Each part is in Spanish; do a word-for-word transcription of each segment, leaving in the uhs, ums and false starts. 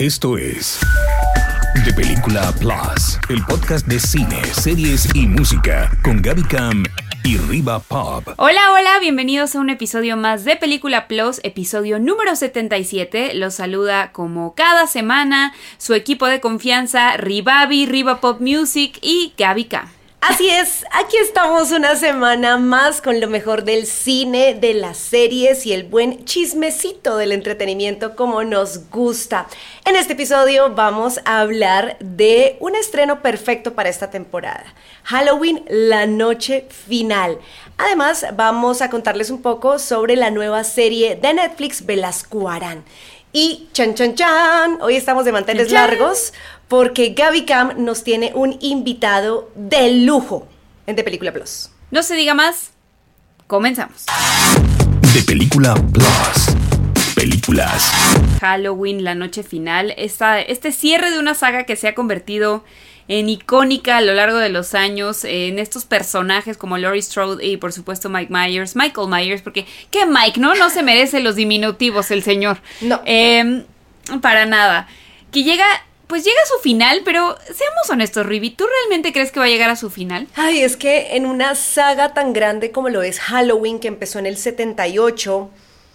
Esto es De Película Plus, el podcast de cine, series y música con Gaby Cam y Riva Pop. Hola, hola, bienvenidos a un episodio más de Película Plus, episodio número setenta y siete. Los saluda como cada semana su equipo de confianza, Rivavi, Riva Pop Music y Gaby Cam. Así es, aquí estamos una semana más con lo mejor del cine, de las series y el buen chismecito del entretenimiento como nos gusta. En este episodio vamos a hablar de un estreno perfecto para esta temporada, Halloween, la noche final. Además, vamos a contarles un poco sobre la nueva serie de Netflix, Velasco Arán. Y chan chan chan, hoy estamos de manteles ¡Chan! largos porque Gaby Cam nos tiene un invitado de lujo en De Película Plus. No se diga más, comenzamos. De Película Plus. Películas. Halloween, la noche final, esta, este cierre de una saga que se ha convertido en icónica a lo largo de los años, en estos personajes como Laurie Strode y por supuesto Mike Myers, Michael Myers, porque ¿qué Mike, no? No se merece los diminutivos el señor. No. Eh, para nada. Que llega, pues llega a su final, pero seamos honestos, Rivi, ¿tú realmente crees que va a llegar a su final? Ay, es que en una saga tan grande como lo es Halloween, que empezó en el setenta y ocho,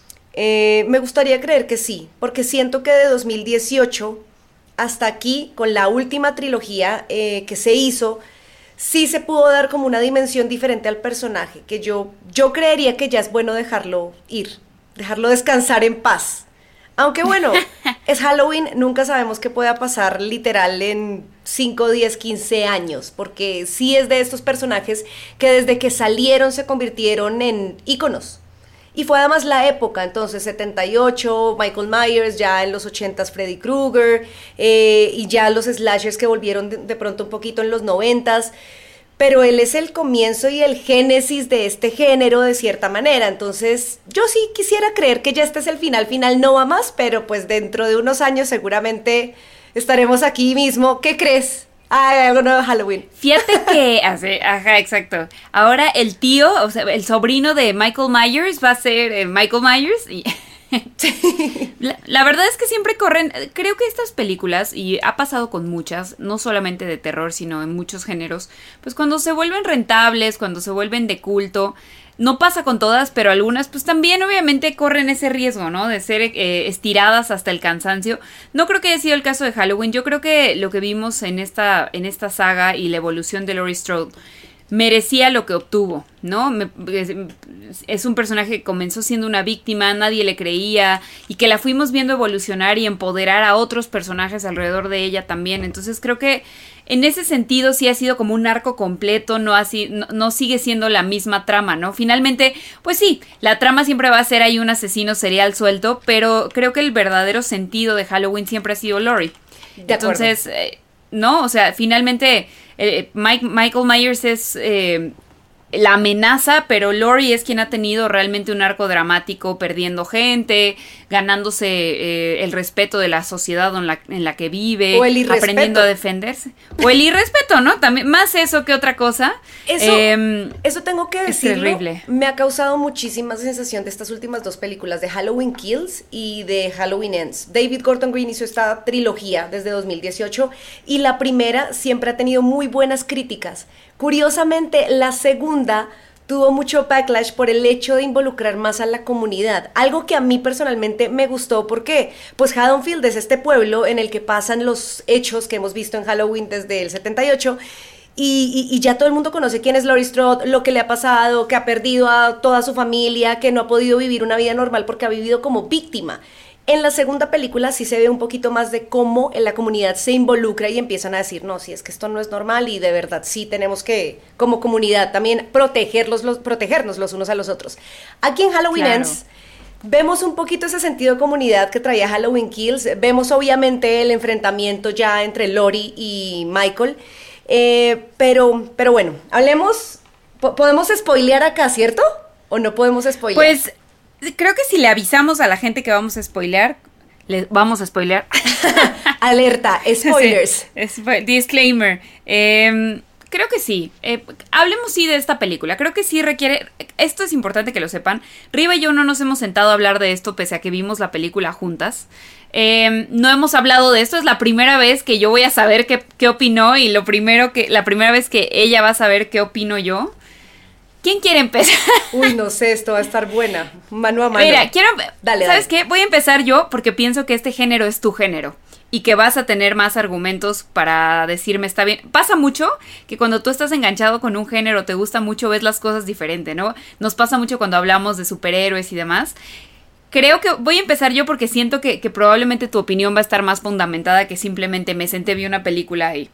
eh, me gustaría creer que sí, porque siento que de dos mil dieciocho hasta aquí, con la última trilogía eh, que se hizo, sí se pudo dar como una dimensión diferente al personaje, que yo, yo creería que ya es bueno dejarlo ir, dejarlo descansar en paz. Aunque bueno, es Halloween, nunca sabemos qué pueda pasar literal en cinco, diez, quince años, porque sí es de estos personajes que desde que salieron se convirtieron en íconos. Y fue además la época, entonces setenta y ocho, Michael Myers, ya en los ochentas Freddy Krueger, eh, y ya los slashers que volvieron de, de pronto un poquito en los noventas, pero él es el comienzo y el génesis de este género de cierta manera, entonces yo sí quisiera creer que ya este es el final, final no va más, pero pues dentro de unos años seguramente estaremos aquí mismo. ¿Qué crees? Ah, algo nuevo de Halloween. Fíjate que, hace, ajá, exacto. Ahora el tío, o sea, el sobrino de Michael Myers va a ser eh, Michael Myers. Y la, la verdad es que siempre corren, creo que estas películas, y ha pasado con muchas, no solamente de terror, sino en muchos géneros, pues cuando se vuelven rentables, cuando se vuelven de culto, no pasa con todas, pero algunas pues también obviamente corren ese riesgo, ¿no? De ser eh, estiradas hasta el cansancio. No creo que haya sido el caso de Halloween. Yo creo que lo que vimos en esta, en esta saga y la evolución de Laurie Strode merecía lo que obtuvo, ¿no? Me, es, es un personaje que comenzó siendo una víctima, nadie le creía, y que la fuimos viendo evolucionar y empoderar a otros personajes alrededor de ella también. Entonces creo que en ese sentido sí ha sido como un arco completo, no, así, no, no sigue siendo la misma trama, ¿no? Finalmente, pues sí, la trama siempre va a ser ahí un asesino serial suelto, pero creo que el verdadero sentido de Halloween siempre ha sido Laurie. De acuerdo. Entonces, eh, no, o sea, finalmente eh, Mike, Michael Myers es eh, la amenaza, pero Laurie es quien ha tenido realmente un arco dramático, perdiendo gente, ganándose eh, el respeto de la sociedad en la, en la que vive, o el irrespeto, aprendiendo a defenderse. O el irrespeto, ¿no? También, más eso que otra cosa. Eso, eh, eso tengo que es decirlo, terrible. Me ha causado muchísima sensación de estas últimas dos películas, de Halloween Kills y de Halloween Ends. David Gordon Green hizo esta trilogía desde dos mil dieciocho y la primera siempre ha tenido muy buenas críticas. Curiosamente, la segunda tuvo mucho backlash por el hecho de involucrar más a la comunidad, algo que a mí personalmente me gustó porque pues Haddonfield es este pueblo en el que pasan los hechos que hemos visto en Halloween desde el setenta y ocho y, y, y ya todo el mundo conoce quién es Laurie Strode, lo que le ha pasado, que ha perdido a toda su familia, que no ha podido vivir una vida normal porque ha vivido como víctima. En la segunda película sí se ve un poquito más de cómo en la comunidad se involucra y empiezan a decir, no, si es que esto no es normal y de verdad sí tenemos que, como comunidad, también protegerlos, los, protegernos los unos a los otros. Aquí en Halloween Claro. Ends vemos un poquito ese sentido de comunidad que traía Halloween Kills, vemos obviamente el enfrentamiento ya entre Laurie y Michael, eh, pero, pero bueno, hablemos, po- ¿podemos spoilear acá, cierto? ¿O no podemos spoilear? Pues creo que si le avisamos a la gente que vamos a spoilear, le vamos a spoilear. Alerta, spoilers. Sí, es, disclaimer. Eh, creo que sí. Eh, hablemos sí de esta película. Creo que sí requiere... Esto es importante que lo sepan. Riva y yo no nos hemos sentado a hablar de esto pese a que vimos la película juntas. Eh, no hemos hablado de esto, es la primera vez que yo voy a saber qué, qué opinó y lo primero que, la primera vez que ella va a saber qué opino yo. ¿Quién quiere empezar? Uy, no sé, esto va a estar buena, mano a mano. Mira, quiero, dale, ¿sabes dale. qué? Voy a empezar yo porque pienso que este género es tu género y que vas a tener más argumentos para decirme está bien. Pasa mucho que cuando tú estás enganchado con un género, te gusta mucho, ves las cosas diferente, ¿no? Nos pasa mucho cuando hablamos de superhéroes y demás. Creo que voy a empezar yo porque siento que, que probablemente tu opinión va a estar más fundamentada que simplemente me senté, vi una película y...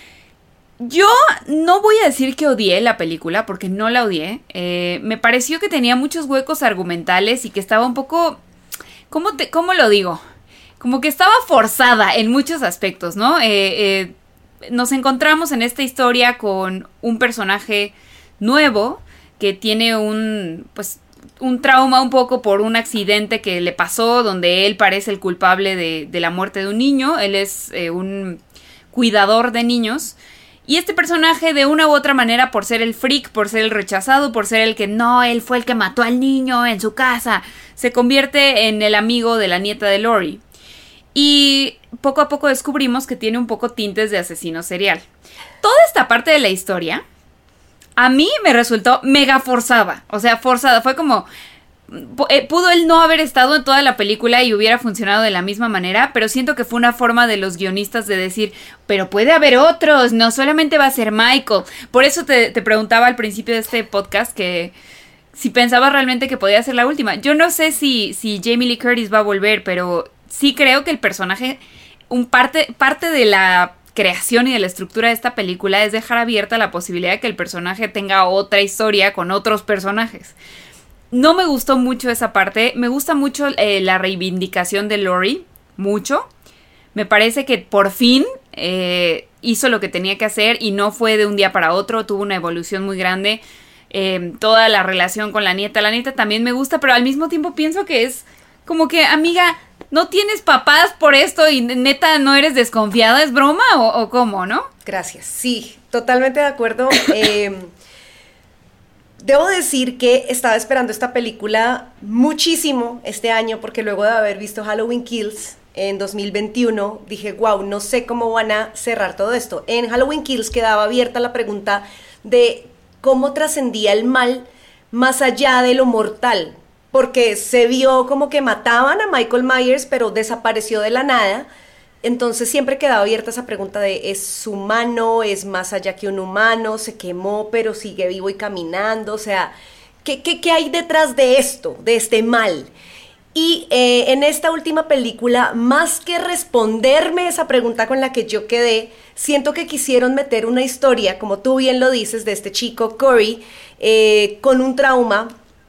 Yo no voy a decir que odié la película, porque no la odié. Eh, me pareció que tenía muchos huecos argumentales y que estaba un poco... ¿Cómo, te, cómo lo digo? Como que estaba forzada en muchos aspectos, ¿no? Eh, eh, nos encontramos en esta historia con un personaje nuevo que tiene un... pues un trauma un poco por un accidente que le pasó, donde él parece el culpable de, de la muerte de un niño. Él es eh, un cuidador de niños. Y este personaje, de una u otra manera, por ser el freak, por ser el rechazado, por ser el que no, él fue el que mató al niño en su casa, se convierte en el amigo de la nieta de Lori. Y poco a poco descubrimos que tiene un poco tintes de asesino serial. Toda esta parte de la historia, a mí me resultó mega forzada. O sea, forzada. Fue como... Pudo él no haber estado en toda la película y hubiera funcionado de la misma manera, pero siento que fue una forma de los guionistas de decir, pero puede haber otros, no solamente va a ser Michael. Por eso te, te preguntaba al principio de este podcast que si pensabas realmente que podía ser la última. Yo no sé si, si Jamie Lee Curtis va a volver, pero sí creo que el personaje, un parte, parte de la creación y de la estructura de esta película es dejar abierta la posibilidad de que el personaje tenga otra historia con otros personajes. No me gustó mucho esa parte. Me gusta mucho eh, la reivindicación de Lori. Mucho. Me parece que por fin eh, hizo lo que tenía que hacer y no fue de un día para otro. Tuvo una evolución muy grande. Eh, toda la relación con la nieta. La nieta también me gusta, pero al mismo tiempo pienso que es como que, amiga, ¿no tienes papás por esto y neta no eres desconfiada? ¿Es broma o, o cómo, no? Gracias. Sí, totalmente de acuerdo. Eh... Debo decir que estaba esperando esta película muchísimo este año, porque luego de haber visto Halloween Kills en dos mil veintiuno, dije, wow, no sé cómo van a cerrar todo esto. En Halloween Kills quedaba abierta la pregunta de cómo trascendía el mal más allá de lo mortal, porque se vio como que mataban a Michael Myers, pero desapareció de la nada. Entonces siempre quedaba abierta esa pregunta de ¿es humano? ¿Es más allá que un humano? ¿Se quemó pero sigue vivo y caminando? O sea, ¿qué, qué, qué hay detrás de esto, de este mal? Y eh, en esta última película, más que responderme esa pregunta con la que yo quedé, siento que quisieron meter una historia, como tú bien lo dices, de este chico Corey, eh, con un trauma.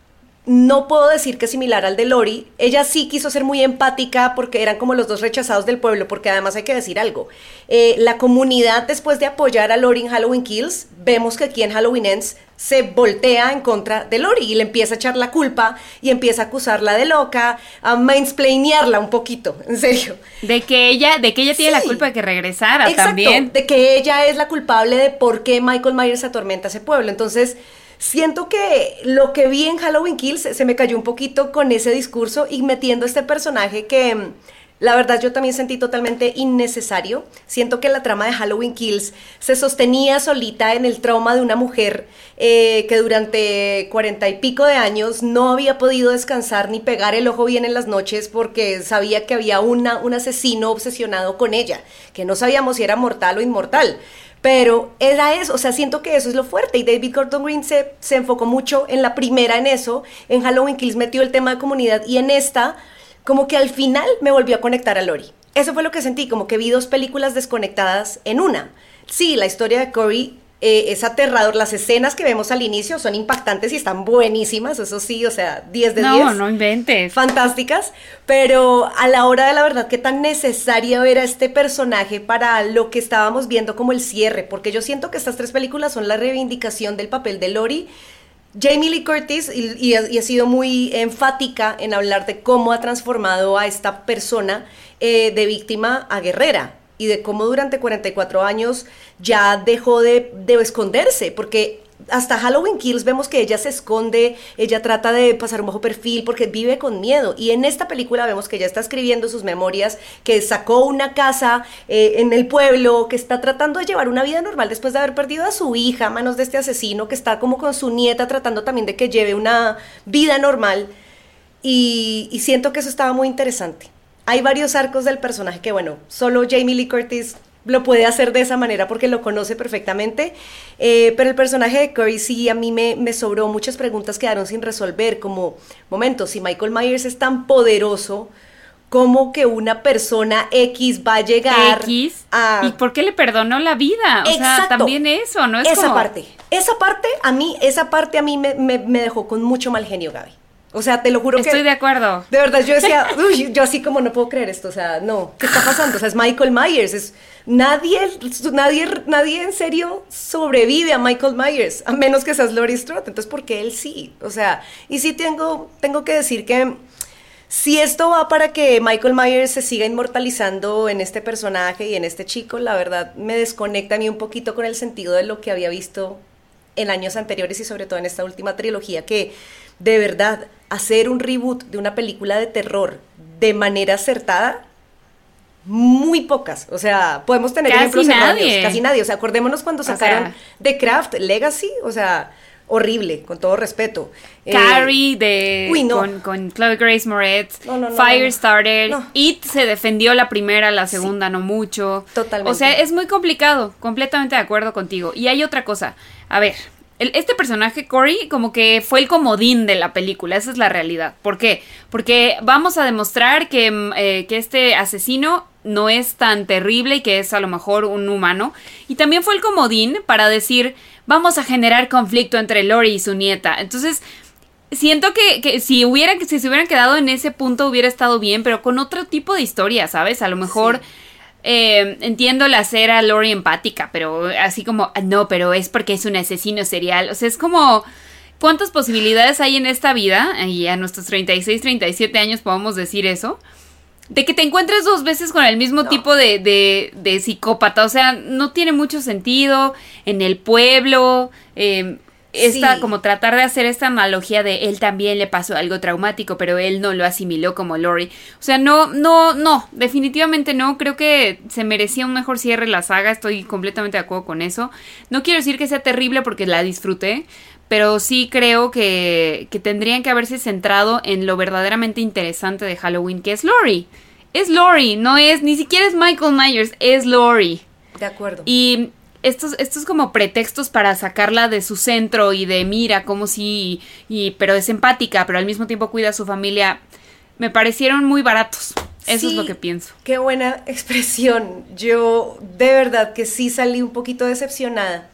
No puedo decir que es similar al de Lori. Ella sí quiso ser muy empática porque eran como los dos rechazados del pueblo, porque además hay que decir algo. Eh, la comunidad, después de apoyar a Lori en Halloween Kills, vemos que aquí en Halloween Ends se voltea en contra de Lori y le empieza a echar la culpa y empieza a acusarla de loca, a mansplainearla un poquito, en serio. De que ella, de que ella tiene sí. la culpa de que regresara. Exacto, también. De que ella es la culpable de por qué Michael Myers atormenta a ese pueblo. Entonces, siento que lo que vi en Halloween Kills se me cayó un poquito con ese discurso y metiendo este personaje que la verdad yo también sentí totalmente innecesario. Siento que la trama de Halloween Kills se sostenía solita en el trauma de una mujer eh, que durante cuarenta y pico de años no había podido descansar ni pegar el ojo bien en las noches porque sabía que había una, un asesino obsesionado con ella, que no sabíamos si era mortal o inmortal. Pero era eso, o sea, siento que eso es lo fuerte y David Gordon Green se, se enfocó mucho en la primera en eso, en Halloween Kills metió el tema de comunidad y en esta como que al final me volvió a conectar a Lori. Eso fue lo que sentí, como que vi dos películas desconectadas en una. Sí, la historia de Corey eh, es aterrador, las escenas que vemos al inicio son impactantes y están buenísimas, eso sí, o sea, diez de diez. No, no inventes. Fantásticas, pero a la hora de la verdad, qué tan necesario era este personaje para lo que estábamos viendo como el cierre, porque yo siento que estas tres películas son la reivindicación del papel de Lori. Jamie Lee Curtis y, y, y ha sido muy enfática en hablar de cómo ha transformado a esta persona eh, de víctima a guerrera y de cómo durante cuarenta y cuatro años ya dejó de, de esconderse, porque hasta Halloween Kills vemos que ella se esconde, ella trata de pasar un bajo perfil porque vive con miedo. Y en esta película vemos que ella está escribiendo sus memorias, que sacó una casa eh, en el pueblo, que está tratando de llevar una vida normal después de haber perdido a su hija a manos de este asesino, que está como con su nieta tratando también de que lleve una vida normal. Y, y siento que eso estaba muy interesante. Hay varios arcos del personaje que, bueno, solo Jamie Lee Curtis lo puede hacer de esa manera porque lo conoce perfectamente, eh, pero el personaje de Corey sí a mí me, me sobró, muchas preguntas quedaron sin resolver, como, momento, si Michael Myers es tan poderoso, ¿cómo que una persona X va a llegar X, a... ¿y por qué le perdonó la vida? O Exacto. sea, también eso, ¿no? Es esa como... parte, esa parte a mí, esa parte a mí me, me, me dejó con mucho mal genio, Gaby. O sea, te lo juro que... Estoy de acuerdo. De verdad, yo decía, uy, yo así como no puedo creer esto, o sea, no, ¿qué está pasando? O sea, es Michael Myers, es... Nadie, nadie, nadie en serio sobrevive a Michael Myers, a menos que seas Laurie Strode, entonces, ¿por qué él sí? O sea, y sí tengo, tengo que decir que si esto va para que Michael Myers se siga inmortalizando en este personaje y en este chico, la verdad me desconecta a mí un poquito con el sentido de lo que había visto en años anteriores y sobre todo en esta última trilogía, que de verdad hacer un reboot de una película de terror de manera acertada, muy pocas, o sea, podemos tener casi ejemplos nadie. erróneos, casi nadie, o sea, acordémonos cuando sacaron o sea, The Craft, Legacy, o sea, horrible, con todo respeto. Carrie eh, de uy, no. con, con Chloe Grace Moretz, no, no, no, Firestarter, no, no. It se defendió la primera, la segunda sí, no mucho. Totalmente. O sea, es muy complicado, completamente de acuerdo contigo. Y hay otra cosa, a ver, el, este personaje, Corey, como que fue el comodín de la película, esa es la realidad. ¿Por qué? Porque vamos a demostrar que, eh, que este asesino no es tan terrible y que es a lo mejor un humano. Y también fue el comodín para decir, vamos a generar conflicto entre Laurie y su nieta. Entonces, siento que, que si hubiera, que si se hubieran quedado en ese punto hubiera estado bien, pero con otro tipo de historia, ¿sabes? A lo mejor... Sí. Eh, entiendo la hacer a Laurie empática, pero así como, no, pero es porque es un asesino serial. O sea, es como, ¿cuántas posibilidades hay en esta vida? Y a nuestros treinta y seis, treinta y siete años podemos decir eso, de que te encuentres dos veces con el mismo no. tipo de, de, de psicópata. O sea, no tiene mucho sentido. En el pueblo, eh, esta, sí. como tratar de hacer esta analogía de él también le pasó algo traumático, pero él no lo asimiló como Laurie. O sea, no, no, no, definitivamente no. Creo que se merecía un mejor cierre la saga, estoy completamente de acuerdo con eso. No quiero decir que sea terrible porque la disfruté, pero sí creo que, que tendrían que haberse centrado en lo verdaderamente interesante de Halloween, que es Laurie. Es Laurie, no es, ni siquiera es Michael Myers, es Laurie. De acuerdo. Y... Estos, estos como pretextos para sacarla de su centro y de mira como si, y, pero es empática, pero al mismo tiempo cuida a su familia, me parecieron muy baratos. Eso sí, es lo que pienso. Qué buena expresión. Yo de verdad que sí salí un poquito decepcionada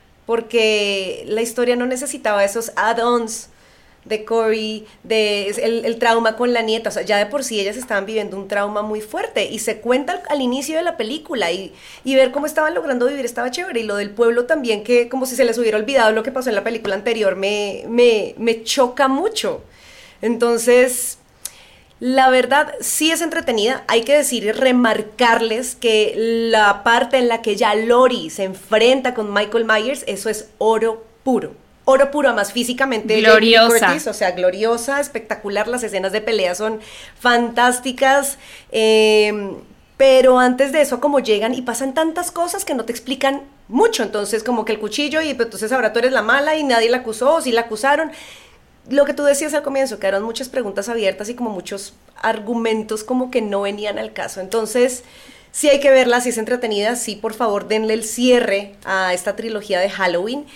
porque la historia no necesitaba esos add-ons de Corey, de el, el trauma con la nieta, o sea, ya de por sí ellas estaban viviendo un trauma muy fuerte y se cuenta al, al inicio de la película y, y ver cómo estaban logrando vivir estaba chévere, y lo del pueblo también, que como si se les hubiera olvidado lo que pasó en la película anterior, me, me, me choca mucho. Entonces, la verdad sí es entretenida, hay que decir y remarcarles que la parte en la que ya Laurie se enfrenta con Michael Myers, eso es oro puro. Oro puro, más físicamente gloriosa, Curtis, o sea, gloriosa, espectacular, las escenas de pelea son fantásticas, eh, pero antes de eso como llegan y pasan tantas cosas que no te explican mucho, entonces como que el cuchillo y pues, entonces ahora tú eres la mala y nadie la acusó, o sí la acusaron, lo que tú decías al comienzo, quedaron muchas preguntas abiertas y como muchos argumentos como que no venían al caso, entonces... Sí hay que verla, sí es entretenida, sí por favor denle el cierre a esta trilogía de Halloween.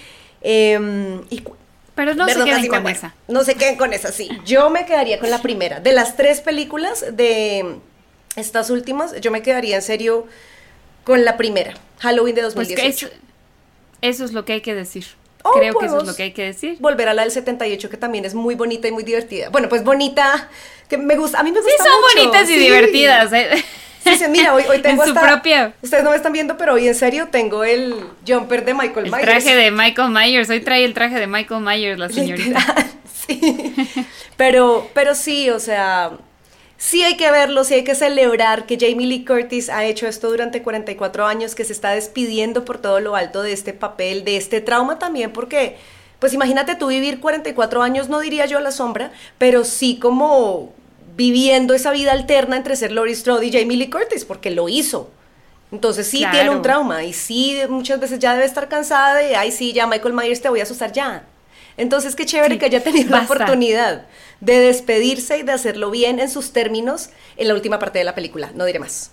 Eh, y, Pero no perdón, se queden con me, esa. No se queden con esa, sí. Yo me quedaría con la primera. De las tres películas de estas últimas, yo me quedaría en serio con la primera. Halloween de dos mil dieciocho. Pues eso, eso es lo que hay que decir. Oh, Creo que eso es lo que hay que decir. Volver a la del setenta y ocho, que también es muy bonita y muy divertida. Bueno, pues bonita, que me gusta, a mí me gusta mucho. Sí, son mucho. bonitas y sí. divertidas, ¿eh? Sí, sí, mira, hoy, hoy tengo en hasta... su propia... Ustedes no me están viendo, pero hoy en serio tengo el jumper de Michael el Myers. El traje de Michael Myers. Hoy trae el traje de Michael Myers, la señorita. Literal, sí. Pero, pero sí, o sea... sí hay que verlo, sí hay que celebrar que Jamie Lee Curtis ha hecho esto durante cuarenta y cuatro años, que se está despidiendo por todo lo alto de este papel, de este trauma también, porque, pues imagínate tú vivir cuarenta y cuatro años, no diría yo a la sombra, pero sí como viviendo esa vida alterna entre ser Laurie Strode y Jamie Lee Curtis, porque lo hizo. Entonces sí Claro. tiene un trauma y sí muchas veces ya debe estar cansada de, ay sí, ya Michael Myers te voy a asustar ya. Entonces qué chévere Sí, que haya tenido la basta. oportunidad de despedirse y de hacerlo bien en sus términos en la última parte de la película, no diré más.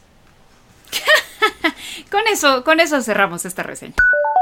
Con eso, con eso cerramos esta reseña.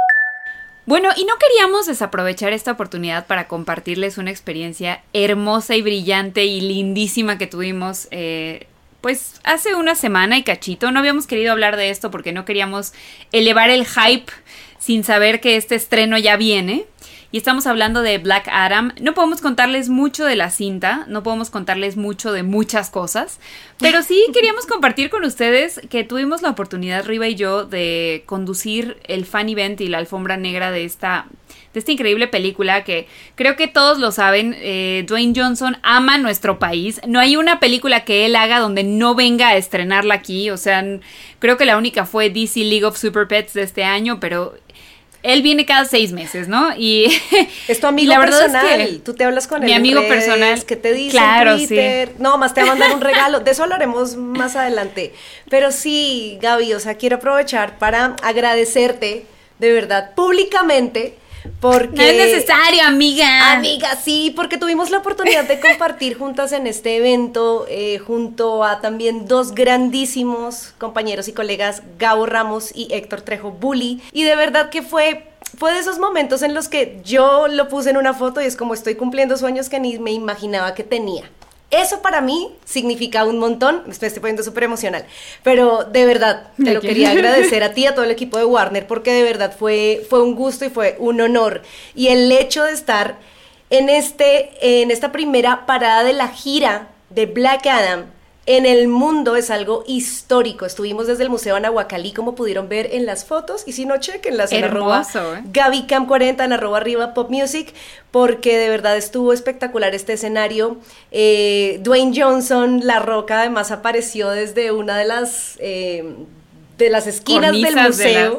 Bueno, y no queríamos desaprovechar esta oportunidad para compartirles una experiencia hermosa y brillante y lindísima que tuvimos, eh, pues hace una semana y cachito. No habíamos querido hablar de esto porque no queríamos elevar el hype sin saber que este estreno ya viene. Y estamos hablando de Black Adam. No podemos contarles mucho de la cinta, no podemos contarles mucho de muchas cosas, pero sí queríamos compartir con ustedes que tuvimos la oportunidad, Riva y yo, de conducir el fan event y la alfombra negra de esta, de esta increíble película que creo que todos lo saben. eh, Dwayne Johnson ama nuestro país. No hay una película que él haga donde no venga a estrenarla aquí. O sea, creo que la única fue D C League of Super Pets de este año, pero él viene cada seis meses, ¿no? Y Es tu amigo y la verdad personal, es que tú te hablas con él mi en amigo redes, personal, ¿qué te dice claro, en Twitter? sí. No, más te va a mandar un regalo, de eso hablaremos más adelante. Pero sí, Gaby, o sea, quiero aprovechar para agradecerte, de verdad, públicamente, porque... No es necesario, amiga. Amiga, sí, porque tuvimos la oportunidad de compartir juntas en este evento, eh, junto a también dos grandísimos compañeros y colegas, Gabo Ramos y Héctor Trejo Bully, y de verdad que fue... Fue de esos momentos en los que yo lo puse en una foto y es como estoy cumpliendo sueños que ni me imaginaba que tenía. Eso para mí significa un montón, me estoy poniendo súper emocional, pero de verdad te ¿De lo qué? quería agradecer a ti y a todo el equipo de Warner porque de verdad fue, fue un gusto y fue un honor. Y el hecho de estar en, este, en esta primera parada de la gira de Black Adam en el mundo es algo histórico. Estuvimos desde el Museo Anahuacalí, como pudieron ver en las fotos, y si no, chequenlas en arroba Hermoso, ¿eh? GabyCam cuarenta, en arroba arriba Pop Music, porque de verdad estuvo espectacular este escenario. Eh, Dwayne Johnson, La Roca, además apareció desde una de las, eh, de las esquinas del Cornisas de museo.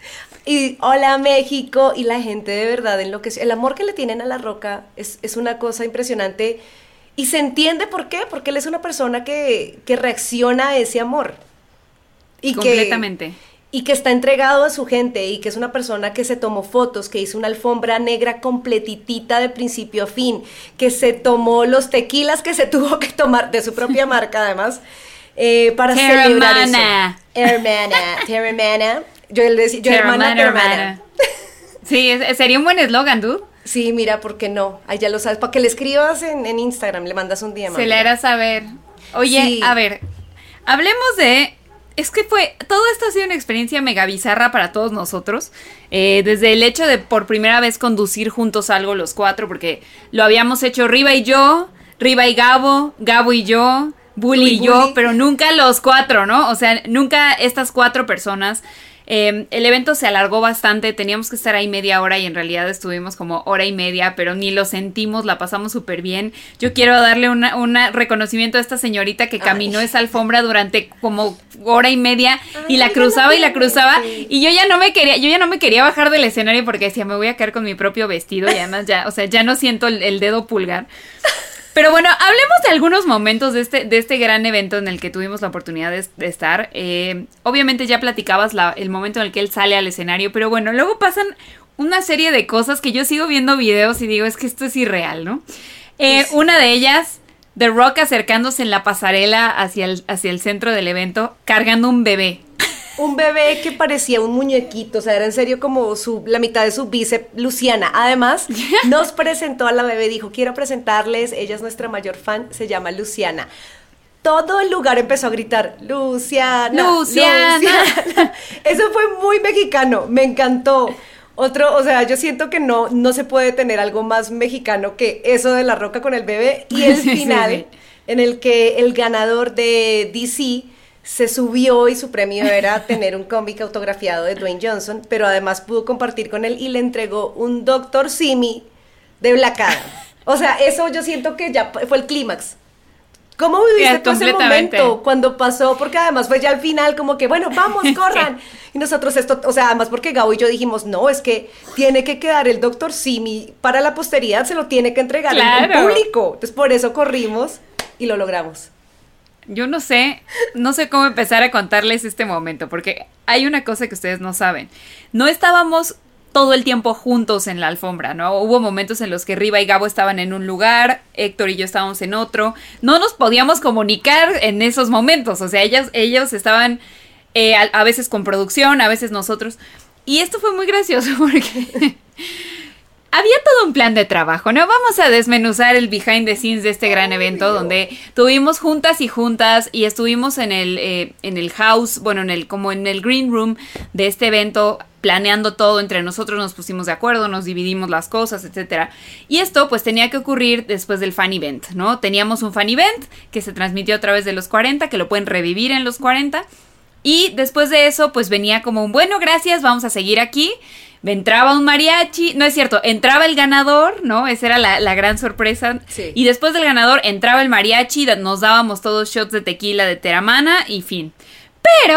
Y hola México, y la gente de verdad enloqueció. El amor que le tienen a La Roca es, es una cosa impresionante. Y se entiende por qué, porque él es una persona que, que reacciona a ese amor. Y Completamente. Que, y que está entregado a su gente, y que es una persona que se tomó fotos, que hizo una alfombra negra completitita de principio a fin, que se tomó los tequilas que se tuvo que tomar, de su propia marca además, eh, para celebrar eso. Hermana, hermana. Yo le decía, yo hermana, hermana. Sí, es- sería un buen eslogan, dude. Sí, mira, ¿por qué no? Ahí ya lo sabes, para que le escribas en, en Instagram, le mandas un D M. Se le hará saber. Oye, Sí. a ver, hablemos de... Es que fue... Todo esto ha sido una experiencia mega bizarra para todos nosotros. Eh, desde el hecho de por primera vez conducir juntos algo los cuatro, porque lo habíamos hecho Riva y yo, Riva y Gabo, Gabo y yo, Bully y yo, Bully. pero nunca los cuatro, ¿no? O sea, nunca estas cuatro personas. Eh, el evento se alargó bastante, teníamos que estar ahí media hora y en realidad estuvimos como hora y media, pero ni lo sentimos, la pasamos súper bien. Yo quiero darle una, una reconocimiento a esta señorita que caminó Ay. esa alfombra durante como hora y media y Ay, la no cruzaba y la me cruzaba sí. y yo ya no me quería, yo ya no me quería bajar del escenario porque decía, me voy a caer con mi propio vestido y además ya, o sea, ya no siento el, el dedo pulgar. Pero bueno, hablemos de algunos momentos de este, de este gran evento en el que tuvimos la oportunidad de, de estar. Eh, obviamente ya platicabas la, el momento en el que él sale al escenario, pero bueno, luego pasan una serie de cosas que yo sigo viendo videos y digo, es que esto es irreal, ¿no? Eh, Sí. Una de ellas, The Rock acercándose en la pasarela hacia el, hacia el centro del evento, cargando un bebé. Un bebé que parecía un muñequito, o sea, era en serio como su, la mitad de su bíceps, Luciana. Además, nos presentó a la bebé, dijo, quiero presentarles, ella es nuestra mayor fan, se llama Luciana. Todo el lugar empezó a gritar, Luciana, Luciana. Luciana. Eso fue muy mexicano, me encantó. Otro, o sea, yo siento que no, no se puede tener algo más mexicano que eso de La Roca con el bebé y el Sí, sí, final sí. en el que el ganador de D C se subió y su premio era tener un cómic autografiado de Dwayne Johnson, pero además pudo compartir con él y le entregó un doctor Simi de Black Adam. O sea, eso yo siento que ya fue el clímax. ¿Cómo viviste Ya, tú ese completamente. momento cuando pasó? Porque además fue ya al final como que, bueno, vamos, corran. Y nosotros esto, o sea, además porque Gabo y yo dijimos, no, es que tiene que quedar el doctor Simi para la posteridad, se lo tiene que entregar en- en Claro. público. Entonces por eso corrimos y lo logramos. Yo no sé, no sé cómo empezar a contarles este momento, porque hay una cosa que ustedes no saben. No estábamos todo el tiempo juntos en la alfombra, ¿no? Hubo momentos en los que Riva y Gabo estaban en un lugar, Héctor y yo estábamos en otro. No nos podíamos comunicar en esos momentos, o sea, ellas, ellos estaban eh, a, a veces con producción, a veces nosotros. Y esto fue muy gracioso porque había todo un plan de trabajo, ¿no? Vamos a desmenuzar el behind the scenes de este gran evento donde tuvimos juntas y juntas y estuvimos en el, eh, en el house, bueno, en el, como en el green room de este evento, planeando todo entre nosotros, nos pusimos de acuerdo, nos dividimos las cosas, etcétera. Y esto pues tenía que ocurrir después del fan event, ¿no? Teníamos un fan event que se transmitió a través de los cuarenta, que lo pueden revivir en los cuarenta. Y después de eso pues venía como un, bueno, gracias, vamos a seguir aquí. Entraba un mariachi, no es cierto, entraba el ganador, ¿no? Esa era la, la gran sorpresa. Sí. Y después del ganador entraba el mariachi, nos dábamos todos shots de tequila de Terramana y fin. Pero,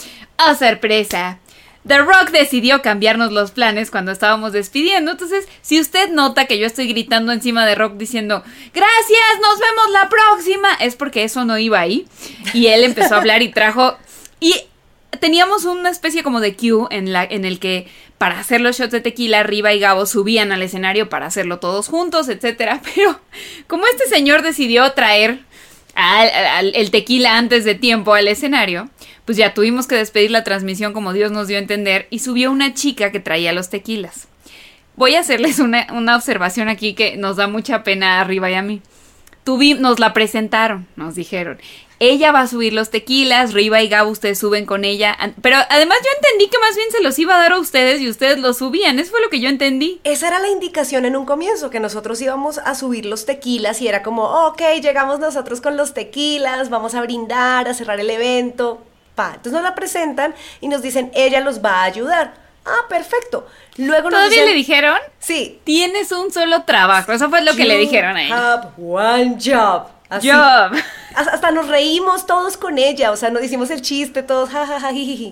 oh sorpresa, The Rock decidió cambiarnos los planes cuando estábamos despidiendo. Entonces, si usted nota que yo estoy gritando encima de Rock diciendo, gracias, nos vemos la próxima, es porque eso no iba ahí. Y él empezó a hablar y trajo... Y teníamos una especie como de cue en, la, en el que para hacer los shots de tequila, Riva y Gabo subían al escenario para hacerlo todos juntos, etcétera. Pero como este señor decidió traer al, al, el tequila antes de tiempo al escenario, pues ya tuvimos que despedir la transmisión como Dios nos dio a entender y subió una chica que traía los tequilas. Voy a hacerles una, una observación aquí que nos da mucha pena a Riva y a mí. Tuvi, nos la presentaron, nos dijeron. Ella va a subir los tequilas, Riva y Gabo ustedes suben con ella. Pero además yo entendí que más bien se los iba a dar a ustedes y ustedes los subían. Eso fue lo que yo entendí. Esa era la indicación en un comienzo, que nosotros íbamos a subir los tequilas y era como, ok, llegamos nosotros con los tequilas, vamos a brindar, a cerrar el evento. Pa. Entonces nos la presentan y nos dicen, ella los va a ayudar. Ah, perfecto. Luego nos ¿Todavía dicen, le dijeron? Sí. Tienes un solo trabajo. Eso fue lo que You le dijeron a ella. have one job. Así. Job. Hasta, hasta nos reímos todos con ella, o sea, nos hicimos el chiste todos, jajaja, jijiji.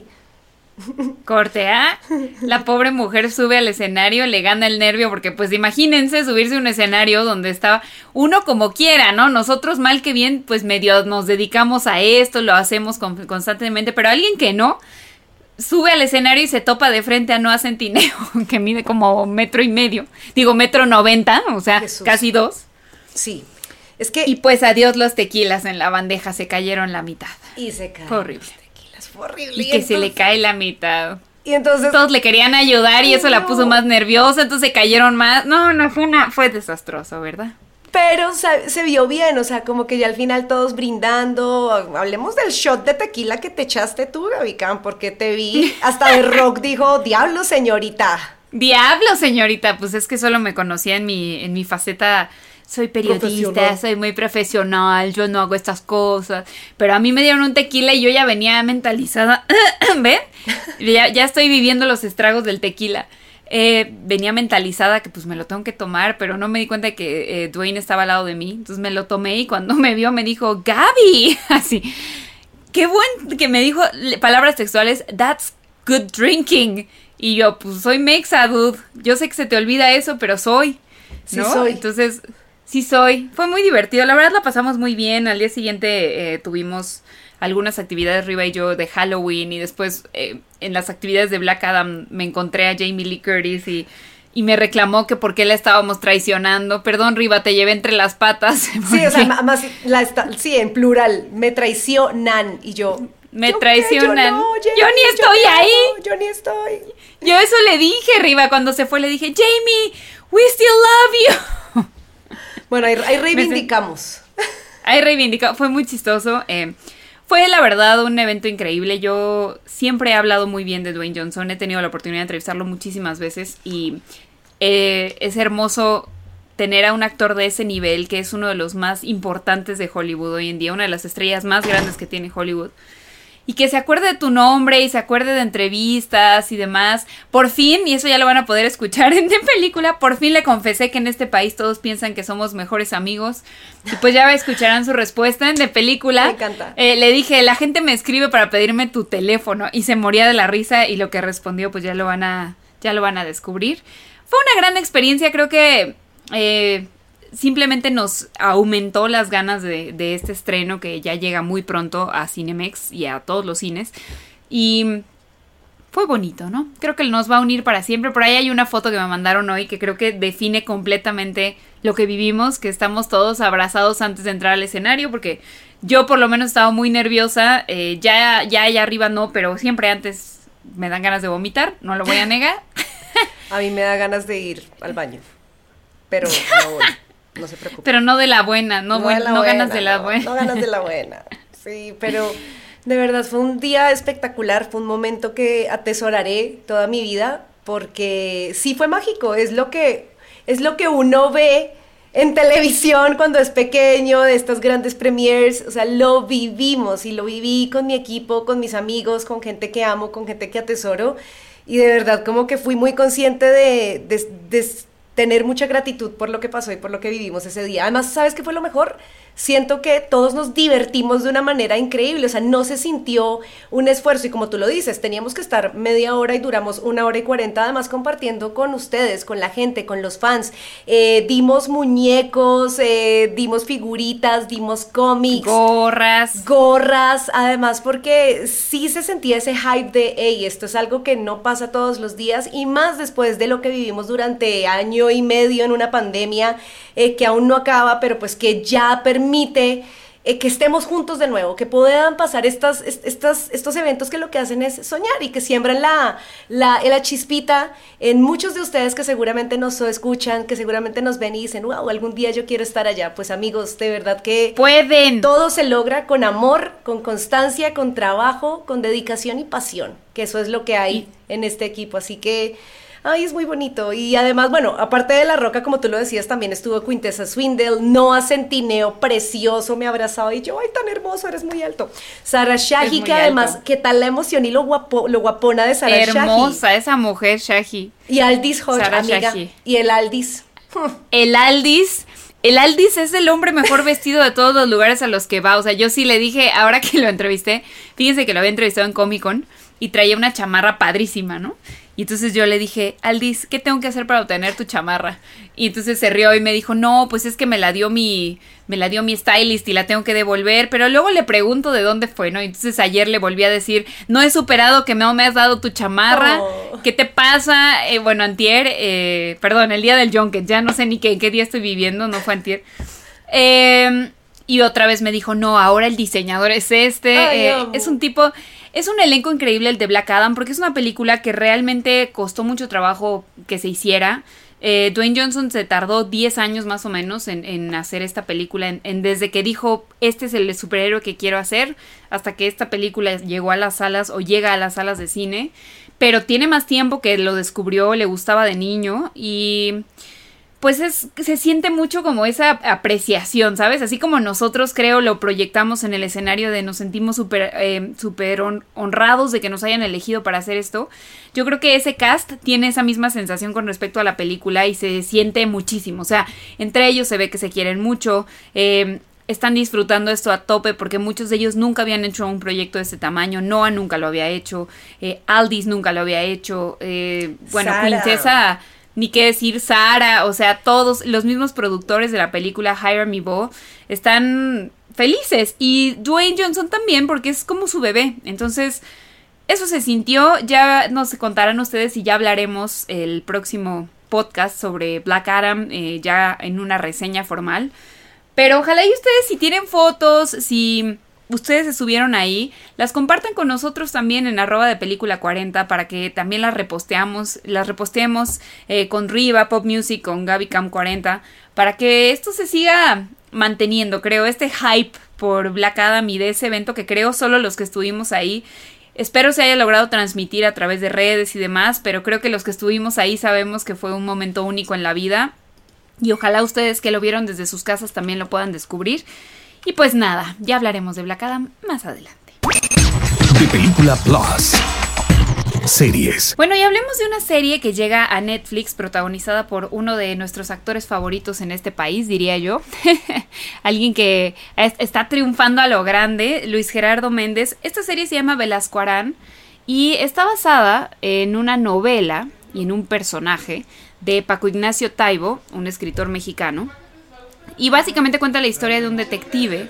Corte, ¿ah? La pobre mujer sube al escenario, le gana el nervio, porque pues imagínense subirse a un escenario donde estaba uno como quiera, ¿no? Nosotros mal que bien, pues medio nos dedicamos a esto, lo hacemos con, constantemente, pero alguien que no, sube al escenario y se topa de frente a Noah Centineo, que mide como metro y medio, digo metro noventa, o sea, Jesús. casi dos. Sí, es que... Y pues adiós los tequilas en la bandeja, se cayeron la mitad. Y se caen. Fue horrible. Tequilas, fue horrible. Y que se le cae la mitad. Y entonces... Todos le querían ayudar y eso la No. puso más nerviosa, entonces se cayeron más. No, no, fue una, fue desastroso, ¿verdad? Pero se, se vio bien, o sea, como que ya al final todos brindando. Hablemos del shot de tequila que te echaste tú, Gabicán, porque te vi. Hasta de Rock dijo, diablo, señorita. Diablo, señorita, pues es que solo me conocía en mi, en mi faceta. Soy periodista, Profesional. soy muy profesional, yo no hago estas cosas. Pero a mí me dieron un tequila y yo ya venía mentalizada. ¿Ven? Ya, ya estoy viviendo los estragos del tequila. Eh, venía mentalizada que pues me lo tengo que tomar, pero no me di cuenta de que eh, Dwayne estaba al lado de mí. Entonces me lo tomé y cuando me vio me dijo, Gaby, así. Qué buen que me dijo le- palabras textuales, that's good drinking. Y yo, pues soy mexa, dude. Yo sé que se te olvida eso, pero soy. Sí ¿no? soy. Entonces, sí soy. Fue muy divertido. La verdad la pasamos muy bien. Al día siguiente eh, tuvimos algunas actividades, Riva y yo, de Halloween. Y después eh, en las actividades de Black Adam me encontré a Jamie Lee Curtis y, y me reclamó que por qué la estábamos traicionando. Perdón, Riva, te llevé entre las patas. Sí, o sea, Porque ma- más, la esta- sí, en plural, me traicionan. Y yo... Me ¿yo qué? traicionan. Yo, no, Yo Jamie, ni estoy te ahí. amo, yo ni estoy. Yo eso le dije, Riva, cuando se fue. Le dije, Jamie, we still love you. Bueno, ahí, ahí reivindicamos. Ahí reivindicado, fue muy chistoso. Eh, fue la verdad un evento increíble. Yo siempre he hablado muy bien de Dwayne Johnson. He tenido la oportunidad de entrevistarlo muchísimas veces. Y eh, es hermoso tener a un actor de ese nivel, que es uno de los más importantes de Hollywood hoy en día. Una de las estrellas más grandes que tiene Hollywood. y que se acuerde de tu nombre y se acuerde de entrevistas y demás. Por fin, y eso ya lo van a poder escuchar en De Película, por fin le confesé que en este país todos piensan que somos mejores amigos. Y pues ya escucharán su respuesta en De Película. Me encanta. Eh, le dije, la gente me escribe para pedirme tu teléfono, y se moría de la risa, y lo que respondió pues ya lo van a, ya lo van a descubrir. Fue una gran experiencia, creo que eh, simplemente nos aumentó las ganas de, de este estreno que ya llega muy pronto a Cinemex y a todos los cines. Y fue bonito, ¿no? Creo que nos va a unir para siempre. Por ahí hay una foto que me mandaron hoy que creo que define completamente lo que vivimos, que estamos todos abrazados antes de entrar al escenario, porque yo por lo menos estaba muy nerviosa. Eh, ya, ya allá arriba no, pero siempre antes me dan ganas de vomitar, no lo voy a negar. A mí me da ganas de ir al baño, pero no voy, no se preocupe. Pero no de la buena, no, No buen- de la no buena, ganas de la no, buena. No ganas de la buena, sí, pero de verdad fue un día espectacular, fue un momento que atesoraré toda mi vida, porque sí fue mágico, es lo que, es lo que uno ve en televisión cuando es pequeño, de estas grandes premieres, o sea, lo vivimos y lo viví con mi equipo, con mis amigos, con gente que amo, con gente que atesoro, y de verdad como que fui muy consciente de, de, de tener mucha gratitud por lo que pasó y por lo que vivimos ese día. Además, ¿sabes qué fue lo mejor? Siento que todos nos divertimos de una manera increíble, o sea, no se sintió un esfuerzo, y como tú lo dices, teníamos que estar media hora y duramos una hora y cuarenta, además compartiendo con ustedes, con la gente, con los fans. Eh, dimos muñecos, eh, dimos figuritas, dimos cómics, Gorras. gorras, además porque sí se sentía ese hype de, hey, esto es algo que no pasa todos los días, y más después de lo que vivimos durante año y medio en una pandemia eh, que aún no acaba, pero pues que ya permite eh, que estemos juntos de nuevo, que puedan pasar estas, est- estas, estos eventos que lo que hacen es soñar y que siembran la, la, la chispita en muchos de ustedes que seguramente nos escuchan, que seguramente nos ven y dicen, wow, algún día yo quiero estar allá. Pues amigos, de verdad que Pueden. todo se logra con amor, con constancia, con trabajo, con dedicación y pasión, que eso es lo que hay en este equipo, así que, ay, es muy bonito. Y además, bueno, aparte de La Roca, como tú lo decías, también estuvo Quintessa Swindell, Noah Centineo, precioso, me abrazaba y yo, ay, tan hermoso, eres muy alto. Sarah Es Shahi, muy que además, alto. ¿qué tal la emoción y lo, guapo, lo guapona de Sarah Shahi? Hermosa esa mujer, Shahi. Y Aldis Hodge, Sarah amiga, Shahi. y el Aldis. El Aldis, el Aldis es el hombre mejor vestido de todos los lugares a los que va. O sea, yo sí le dije, ahora que lo entrevisté, fíjense que lo había entrevistado en Comic Con y traía una chamarra padrísima, ¿no? Y entonces yo le dije, Aldis, ¿qué tengo que hacer para obtener tu chamarra? Y entonces se rió y me dijo, no, pues es que me la dio mi, me la dio mi stylist y la tengo que devolver. Pero luego le pregunto de dónde fue, ¿no? Y entonces ayer le volví a decir, no he superado que no me has dado tu chamarra. Oh. ¿Qué te pasa? Eh, bueno, antier, eh, perdón, el día del Junket, ya no sé ni qué, qué día estoy viviendo, no fue antier. Eh, y otra vez me dijo, no, ahora el diseñador es este. Ay, eh, amo. es un tipo, es un elenco increíble el de Black Adam, porque es una película que realmente costó mucho trabajo que se hiciera. Eh, Dwayne Johnson se tardó diez años más o menos en, en hacer esta película, en, en desde que dijo, este es el superhéroe que quiero hacer, hasta que esta película llegó a las salas o llega a las salas de cine. Pero tiene más tiempo que lo descubrió, le gustaba de niño y pues es, se siente mucho como esa apreciación, ¿sabes? Así como nosotros, creo, lo proyectamos en el escenario de nos sentimos súper eh, súper hon- honrados de que nos hayan elegido para hacer esto. Yo creo que ese cast tiene esa misma sensación con respecto a la película y se siente muchísimo. O sea, entre ellos se ve que se quieren mucho, eh, están disfrutando esto a tope porque muchos de ellos nunca habían hecho un proyecto de este tamaño. Noah nunca lo había hecho, eh, Aldis nunca lo había hecho, eh, bueno, Sara. Princesa... Ni qué decir, Sara, o sea, todos los mismos productores de la película Hire Me Bo están felices. Y Dwayne Johnson también, porque es como su bebé. Entonces, eso se sintió. Ya nos contarán ustedes y ya hablaremos el próximo podcast sobre Black Adam, eh, ya en una reseña formal. Pero ojalá y ustedes, si tienen fotos, si ustedes estuvieron ahí, las compartan con nosotros también en arroba de película cuarenta para que también las reposteamos, las reposteemos eh, con Riva, Pop Music, con GabyCam cuarenta, para que esto se siga manteniendo, creo, este hype por Black Adam y de ese evento que creo solo los que estuvimos ahí. Espero se haya logrado transmitir a través de redes y demás, pero creo que los que estuvimos ahí sabemos que fue un momento único en la vida y ojalá ustedes que lo vieron desde sus casas también lo puedan descubrir. Y pues nada, ya hablaremos de Black Adam más adelante. de Película Plus. Series. Bueno, y hablemos de una serie que llega a Netflix protagonizada por uno de nuestros actores favoritos en este país, diría yo. Alguien que es, está triunfando a lo grande, Luis Gerardo Méndez. Esta serie se llama Velasco Arán y está basada en una novela y en un personaje de Paco Ignacio Taibo, un escritor mexicano. Y básicamente cuenta la historia de un detective,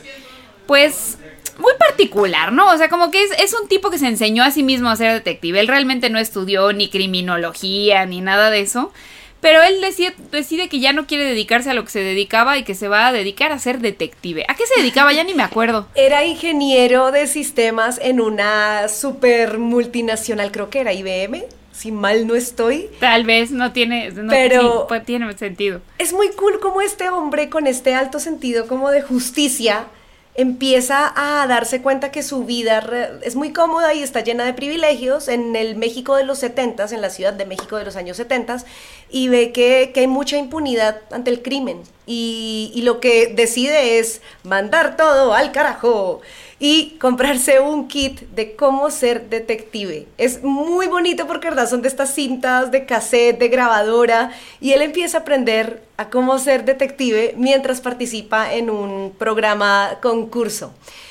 pues muy particular, ¿no? O sea, como que es, es un tipo que se enseñó a sí mismo a ser detective. Él realmente no estudió ni criminología ni nada de eso, pero él decide, decide que ya no quiere dedicarse a lo que se dedicaba y que se va a dedicar a ser detective. ¿A qué se dedicaba? Ya ni me acuerdo. Era ingeniero de sistemas en una super multinacional, creo que era I B M, si mal no estoy. Tal vez no tiene, no, pero sí, pues, tiene sentido. Es muy cool como este hombre con este alto sentido como de justicia empieza a darse cuenta que su vida es muy cómoda y está llena de privilegios en el México de los setentas, en la Ciudad de México de los años setentas, y ve que, que hay mucha impunidad ante el crimen. Y, y lo que decide es mandar todo al carajo y comprarse un kit de cómo ser detective. Es muy bonito porque, ¿verdad?, son de estas cintas de cassette, de grabadora, y él empieza a aprender a cómo ser detective mientras participa en un programa concurso.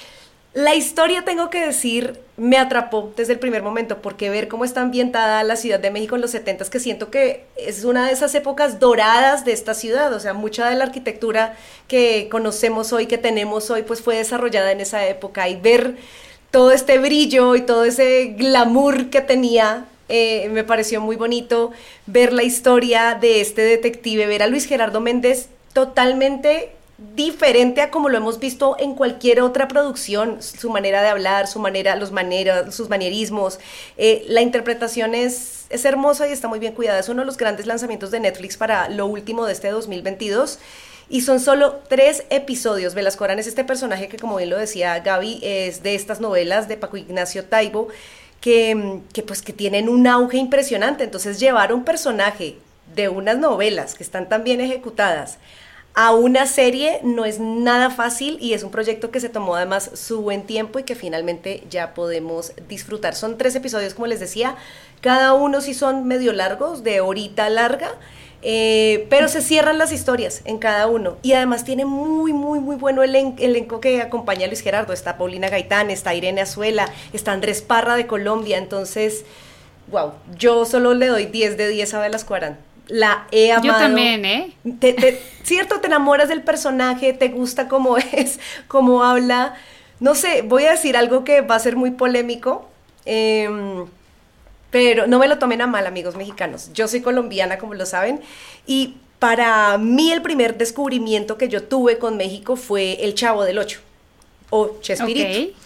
La historia, tengo que decir, me atrapó desde el primer momento, porque ver cómo está ambientada la Ciudad de México en los setentas, que siento que es una de esas épocas doradas de esta ciudad, o sea, mucha de la arquitectura que conocemos hoy, que tenemos hoy, pues fue desarrollada en esa época, y ver todo este brillo y todo ese glamour que tenía, eh, me pareció muy bonito. Ver la historia de este detective, ver a Luis Gerardo Méndez totalmente diferente a como lo hemos visto en cualquier otra producción, su manera de hablar, su manera, los maneras, sus manierismos, eh, la interpretación es, es hermosa y está muy bien cuidada. Es uno de los grandes lanzamientos de Netflix para lo último de este dos mil veintidós, y son solo tres episodios. Velasco Arán es este personaje que, como bien lo decía Gaby, es de estas novelas de Paco Ignacio Taibo, que, que pues que tienen un auge impresionante. Entonces, llevar un personaje de unas novelas que están tan bien ejecutadas a una serie no es nada fácil, y es un proyecto que se tomó además su buen tiempo y que finalmente ya podemos disfrutar. Son tres episodios, como les decía, cada uno sí son medio largos, de horita larga, eh, pero se cierran las historias en cada uno, y además tiene muy, muy, muy bueno elen- elenco que acompaña a Luis Gerardo. Está Paulina Gaitán, está Irene Azuela, está Andrés Parra de Colombia. Entonces, wow, yo solo le doy diez de diez a Velasco Arán. La he amado. Yo también, ¿eh? Te, te, cierto, te enamoras del personaje, te gusta cómo es, cómo habla. No sé, voy a decir algo que va a ser muy polémico, eh, pero no me lo tomen a mal, amigos mexicanos. Yo soy colombiana, como lo saben, y para mí el primer descubrimiento que yo tuve con México fue El Chavo del Ocho, o Chespirito. Okay.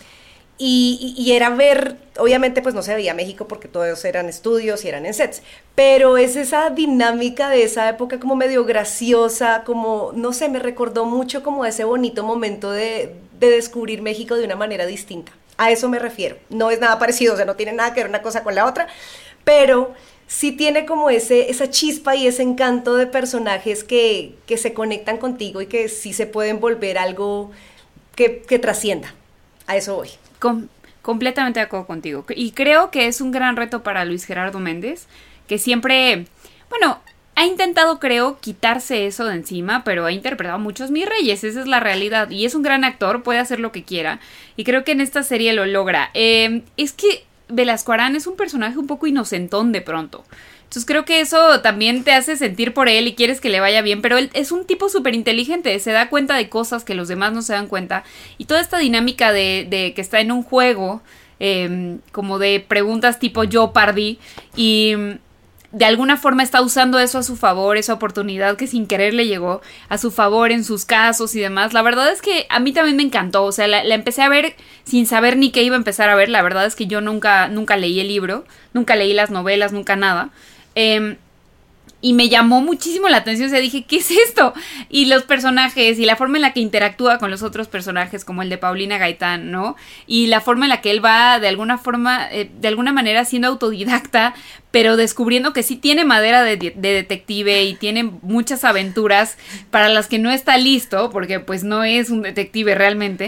Y, y, y era ver, obviamente pues no se veía México porque todos eran estudios y eran en sets, pero es esa dinámica de esa época como medio graciosa, como, no sé, me recordó mucho como ese bonito momento de, de descubrir México de una manera distinta. A eso me refiero. No es nada parecido, o sea, no tiene nada que ver una cosa con la otra, pero sí tiene como ese, esa chispa y ese encanto de personajes que, que se conectan contigo y que sí se pueden volver algo que, que trascienda. A eso voy. Com- completamente de acuerdo contigo. Y creo que es un gran reto para Luis Gerardo Méndez, que siempre, bueno, ha intentado, creo, quitarse eso de encima, pero ha interpretado a muchos mis reyes, esa es la realidad. Y es un gran actor, puede hacer lo que quiera, y creo que en esta serie lo logra. Eh, es que Velasco Arán es un personaje un poco inocentón de pronto. Entonces creo que eso también te hace sentir por él y quieres que le vaya bien, pero él es un tipo súper inteligente, se da cuenta de cosas que los demás no se dan cuenta, y toda esta dinámica de, de que está en un juego, eh, como de preguntas tipo Jeopardy, y de alguna forma está usando eso a su favor, esa oportunidad que sin querer le llegó a su favor en sus casos y demás. La verdad es que a mí también me encantó, o sea, la, la empecé a ver sin saber ni qué iba a empezar a ver. La verdad es que yo nunca, nunca leí el libro, nunca leí las novelas, nunca nada. Eh, y me llamó muchísimo la atención, o sea, dije, ¿qué es esto? Y los personajes, y la forma en la que interactúa con los otros personajes, como el de Paulina Gaitán, ¿no? Y la forma en la que él va, de alguna forma, eh, de alguna manera siendo autodidacta, pero descubriendo que sí tiene madera de, de detective y tiene muchas aventuras para las que no está listo, porque pues no es un detective realmente.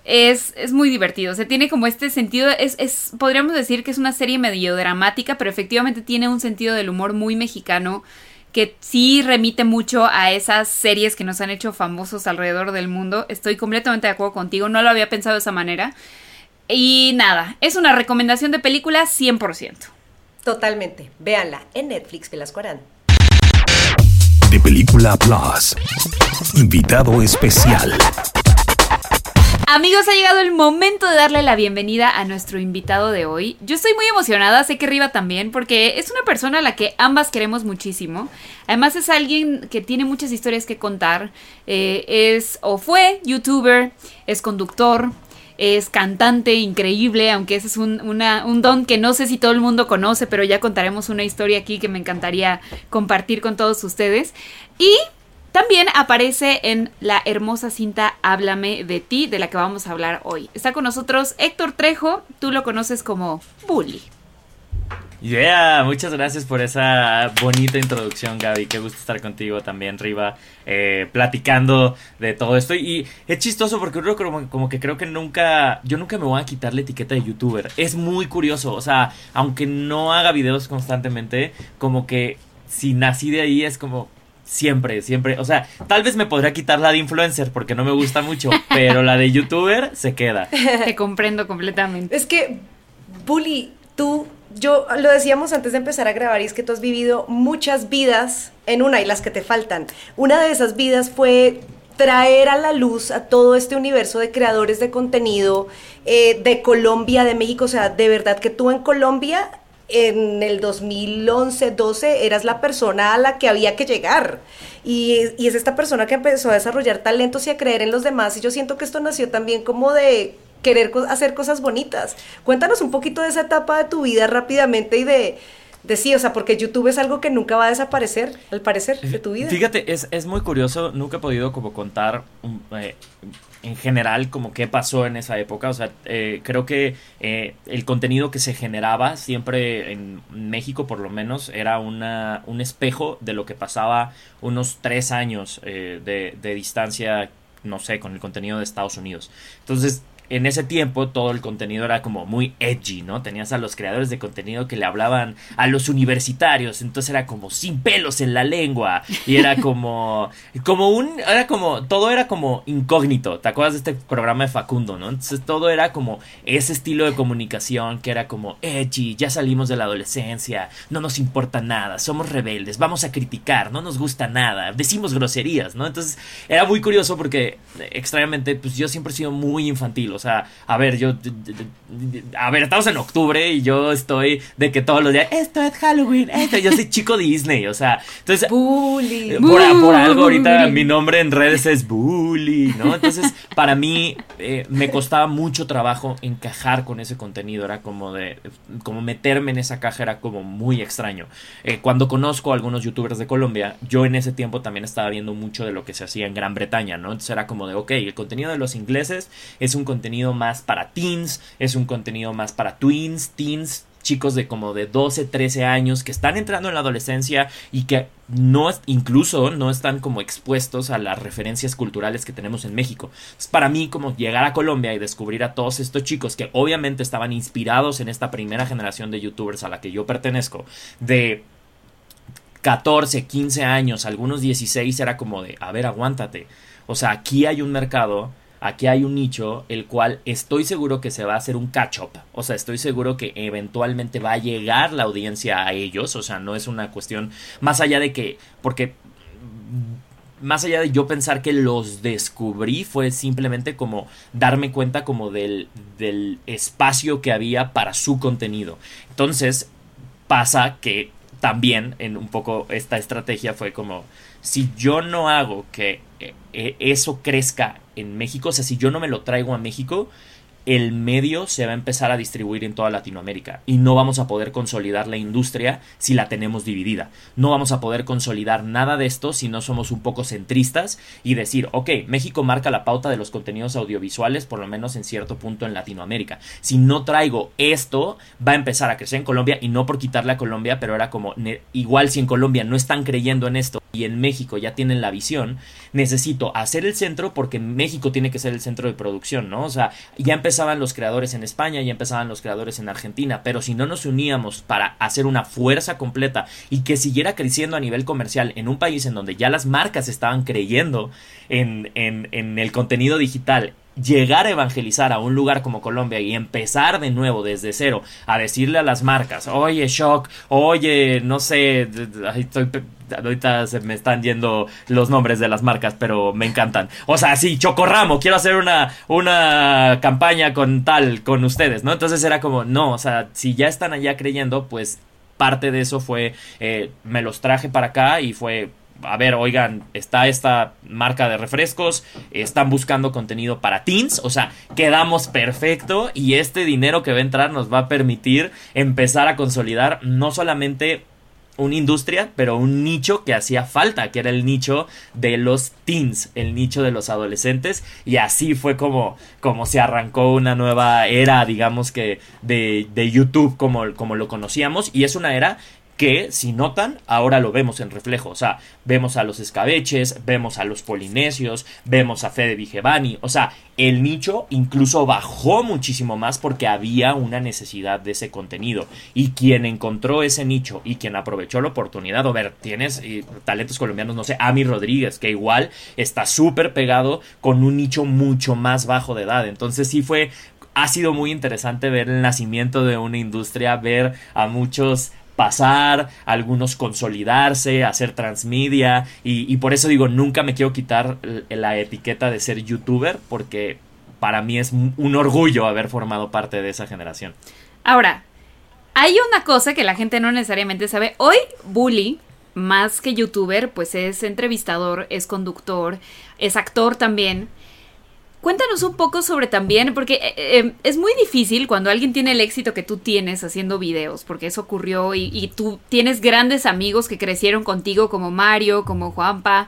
Es, es muy divertido, o sea, tiene como este sentido, es, es, podríamos decir que es una serie medio dramática, pero efectivamente tiene un sentido del humor muy mexicano, que sí remite mucho a esas series que nos han hecho famosos alrededor del mundo. Estoy completamente de acuerdo contigo, no lo había pensado de esa manera. Y nada, es una recomendación de película cien por ciento. Totalmente, véanla en Netflix, Velasco Arán. De Película Plus, invitado especial. Amigos, ha llegado el momento de darle la bienvenida a nuestro invitado de hoy. Yo estoy muy emocionada, sé que Riva también, porque es una persona a la que ambas queremos muchísimo. Además es alguien que tiene muchas historias que contar. Eh, es o fue youtuber, es conductor, es cantante increíble, aunque ese es un, una, un don que no sé si todo el mundo conoce, pero ya contaremos una historia aquí que me encantaría compartir con todos ustedes. Y también aparece en la hermosa cinta Háblame de ti, de la que vamos a hablar hoy. Está con nosotros Héctor Trejo, tú lo conoces como Bully. Yeah, muchas gracias por esa bonita introducción, Gaby. Qué gusto estar contigo también, Riva, eh, platicando de todo esto. Y es chistoso porque uno como, como que creo que nunca, yo nunca me voy a quitar la etiqueta de youtuber. Es muy curioso, o sea, aunque no haga videos constantemente, como que si nací de ahí es como... Siempre, siempre, o sea, tal vez me podría quitar la de influencer porque no me gusta mucho, pero la de youtuber se queda. Te comprendo completamente. Es que, Bully, tú, yo lo decíamos antes de empezar a grabar, y es que tú has vivido muchas vidas en una y las que te faltan. Una de esas vidas fue traer a la luz a todo este universo de creadores de contenido eh, de Colombia, de México. O sea, de verdad que tú en Colombia... en el dos mil once, doce, eras la persona a la que había que llegar. Y, y es esta persona que empezó a desarrollar talentos y a creer en los demás. Y yo siento que esto nació también como de querer co- hacer cosas bonitas. Cuéntanos un poquito de esa etapa de tu vida rápidamente y de... de sí, o sea, porque YouTube es algo que nunca va a desaparecer, al parecer, de tu vida. Fíjate, es, es muy curioso, nunca he podido como contar um, eh, en general como qué pasó en esa época. O sea, eh, creo que eh, el contenido que se generaba siempre en México, por lo menos, era una, un espejo de lo que pasaba unos tres años eh, de, de distancia, no sé, con el contenido de Estados Unidos. Entonces... en ese tiempo todo el contenido era como muy edgy, ¿no? Tenías a los creadores de contenido que le hablaban a los universitarios, entonces era como sin pelos en la lengua y era como como un era como todo era como incógnito. ¿Te acuerdas de este programa de Facundo, no? Entonces todo era como ese estilo de comunicación que era como edgy, ya salimos de la adolescencia, no nos importa nada, somos rebeldes, vamos a criticar, no nos gusta nada, decimos groserías, ¿no? Entonces era muy curioso porque extrañamente pues yo siempre he sido muy infantil. O sea, a ver, yo... A ver, estamos en octubre y yo estoy de que todos los días... Esto es Halloween, esto... Yo soy chico Disney, o sea... Entonces... Bully. Por, por algo ahorita mi nombre en redes es Bully, ¿no? Entonces, para mí eh, me costaba mucho trabajo encajar con ese contenido. Era como de... Como meterme en esa caja era como muy extraño. Eh, cuando conozco a algunos youtubers de Colombia, yo en ese tiempo también estaba viendo mucho de lo que se hacía en Gran Bretaña, ¿no? Entonces era como de, ok, el contenido de los ingleses es un contenido más para teens, es un contenido más para tweens, teens, chicos de como de doce, trece años que están entrando en la adolescencia y que no, incluso no están como expuestos a las referencias culturales que tenemos en México. Es para mí como llegar a Colombia y descubrir a todos estos chicos que obviamente estaban inspirados en esta primera generación de youtubers a la que yo pertenezco, de catorce, quince años, algunos dieciséis, era como de, a ver, aguántate. O sea, aquí hay un mercado, aquí hay un nicho, el cual estoy seguro que se va a hacer un catch-up. O sea, estoy seguro que eventualmente va a llegar la audiencia a ellos. O sea, no es una cuestión más allá de que... Porque... Más allá de yo pensar que los descubrí, fue simplemente como darme cuenta como del, del espacio que había para su contenido. Entonces, pasa que también en un poco esta estrategia fue como... Si yo no hago que eh, eso crezca en México, o sea, si yo no me lo traigo a México, el medio se va a empezar a distribuir en toda Latinoamérica y no vamos a poder consolidar la industria si la tenemos dividida. No vamos a poder consolidar nada de esto si no somos un poco centristas y decir, ok, México marca la pauta de los contenidos audiovisuales, por lo menos en cierto punto en Latinoamérica. Si no traigo esto, va a empezar a crecer en Colombia, y no por quitarle a Colombia, pero era como, igual si en Colombia no están creyendo en esto, y en México ya tienen la visión, necesito hacer el centro porque México tiene que ser el centro de producción, ¿no? O sea, ya empezaban los creadores en España, ya empezaban los creadores en Argentina, pero si no nos uníamos para hacer una fuerza completa y que siguiera creciendo a nivel comercial en un país en donde ya las marcas estaban creyendo en, en, en el contenido digital, llegar a evangelizar a un lugar como Colombia y empezar de nuevo desde cero a decirle a las marcas, oye Shock, oye, no sé, estoy, ahorita se me están yendo los nombres de las marcas, pero me encantan, o sea, sí, Chocorramo, quiero hacer una, una campaña con tal, con ustedes, ¿no? Entonces era como, no, o sea, si ya están allá creyendo, pues parte de eso fue, eh, me los traje para acá y fue, a ver, oigan, está esta marca de refrescos, están buscando contenido para teens, o sea, quedamos perfecto y este dinero que va a entrar nos va a permitir empezar a consolidar no solamente una industria, pero un nicho que hacía falta, que era el nicho de los teens, el nicho de los adolescentes, y así fue como, como se arrancó una nueva era, digamos que de, de YouTube como, como lo conocíamos, y es una era que, si notan, ahora lo vemos en reflejo. O sea, vemos a los escabeches, vemos a los polinesios, vemos a Fede Vigevani. O sea, el nicho incluso bajó muchísimo más porque había una necesidad de ese contenido. Y quien encontró ese nicho y quien aprovechó la oportunidad, o ver, tienes eh, talentos colombianos, no sé, Ami Rodríguez, que igual está súper pegado con un nicho mucho más bajo de edad. Entonces sí fue, ha sido muy interesante ver el nacimiento de una industria, ver a muchos pasar, algunos consolidarse, hacer transmedia, y, y por eso digo, nunca me quiero quitar la etiqueta de ser youtuber, porque para mí es un orgullo haber formado parte de esa generación. Ahora, hay una cosa que la gente no necesariamente sabe. Hoy, Bully, más que youtuber, pues es entrevistador, es conductor, es actor también. Cuéntanos un poco sobre también, porque eh, eh, es muy difícil cuando alguien tiene el éxito que tú tienes haciendo videos, porque eso ocurrió y, y tú tienes grandes amigos que crecieron contigo, como Mario, como Juanpa.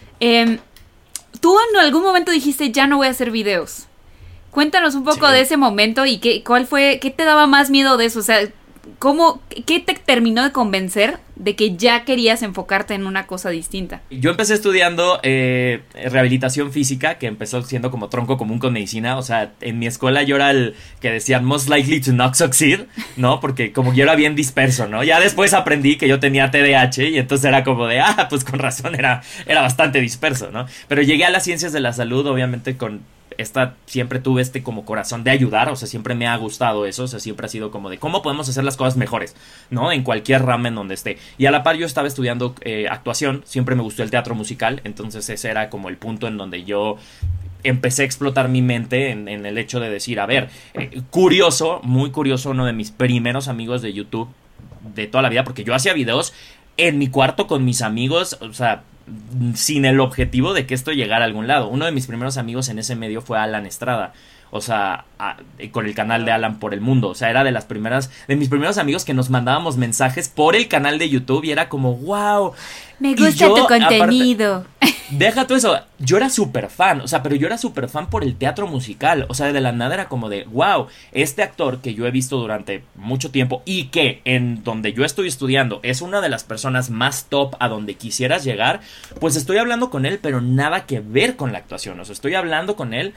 Eh, tú en algún momento dijiste, ya no voy a hacer videos. Cuéntanos un poco sí. de ese momento y qué, cuál fue, qué te daba más miedo de eso, o sea, ¿cómo, qué te terminó de convencer de que ya querías enfocarte en una cosa distinta? Yo empecé estudiando eh, rehabilitación física, que empezó siendo como tronco común con medicina. O sea, en mi escuela yo era el que decían most likely to not succeed, ¿no? Porque como yo era bien disperso, ¿no? Ya después aprendí que yo tenía T D A H y entonces era como de, ah, pues con razón era, era bastante disperso, ¿no? Pero llegué a las ciencias de la salud, obviamente con... Esta, siempre tuve este como corazón de ayudar, o sea, siempre me ha gustado eso, o sea, siempre ha sido como de cómo podemos hacer las cosas mejores, ¿no? En cualquier rama en donde esté. Y a la par yo estaba estudiando eh, actuación, siempre me gustó el teatro musical, entonces ese era como el punto en donde yo empecé a explotar mi mente en, en el hecho de decir, a ver, eh, curioso, muy curioso, uno de mis primeros amigos de YouTube de toda la vida, porque yo hacía videos en mi cuarto con mis amigos, o sea, sin el objetivo de que esto llegara a algún lado. Uno de mis primeros amigos en ese medio fue Alan Estrada, o sea, a, con el canal de Alan por el Mundo. O sea, era de las primeras, de mis primeros amigos que nos mandábamos mensajes por el canal de YouTube y era como, wow. Me gusta yo, tu contenido. Aparte, deja tú eso, yo era súper fan, o sea, pero yo era súper fan por el teatro musical. O sea, de la nada era como de, wow, este actor que yo he visto durante mucho tiempo y que en donde yo estoy estudiando es una de las personas más top a donde quisieras llegar, pues estoy hablando con él, pero nada que ver con la actuación. O sea, estoy hablando con él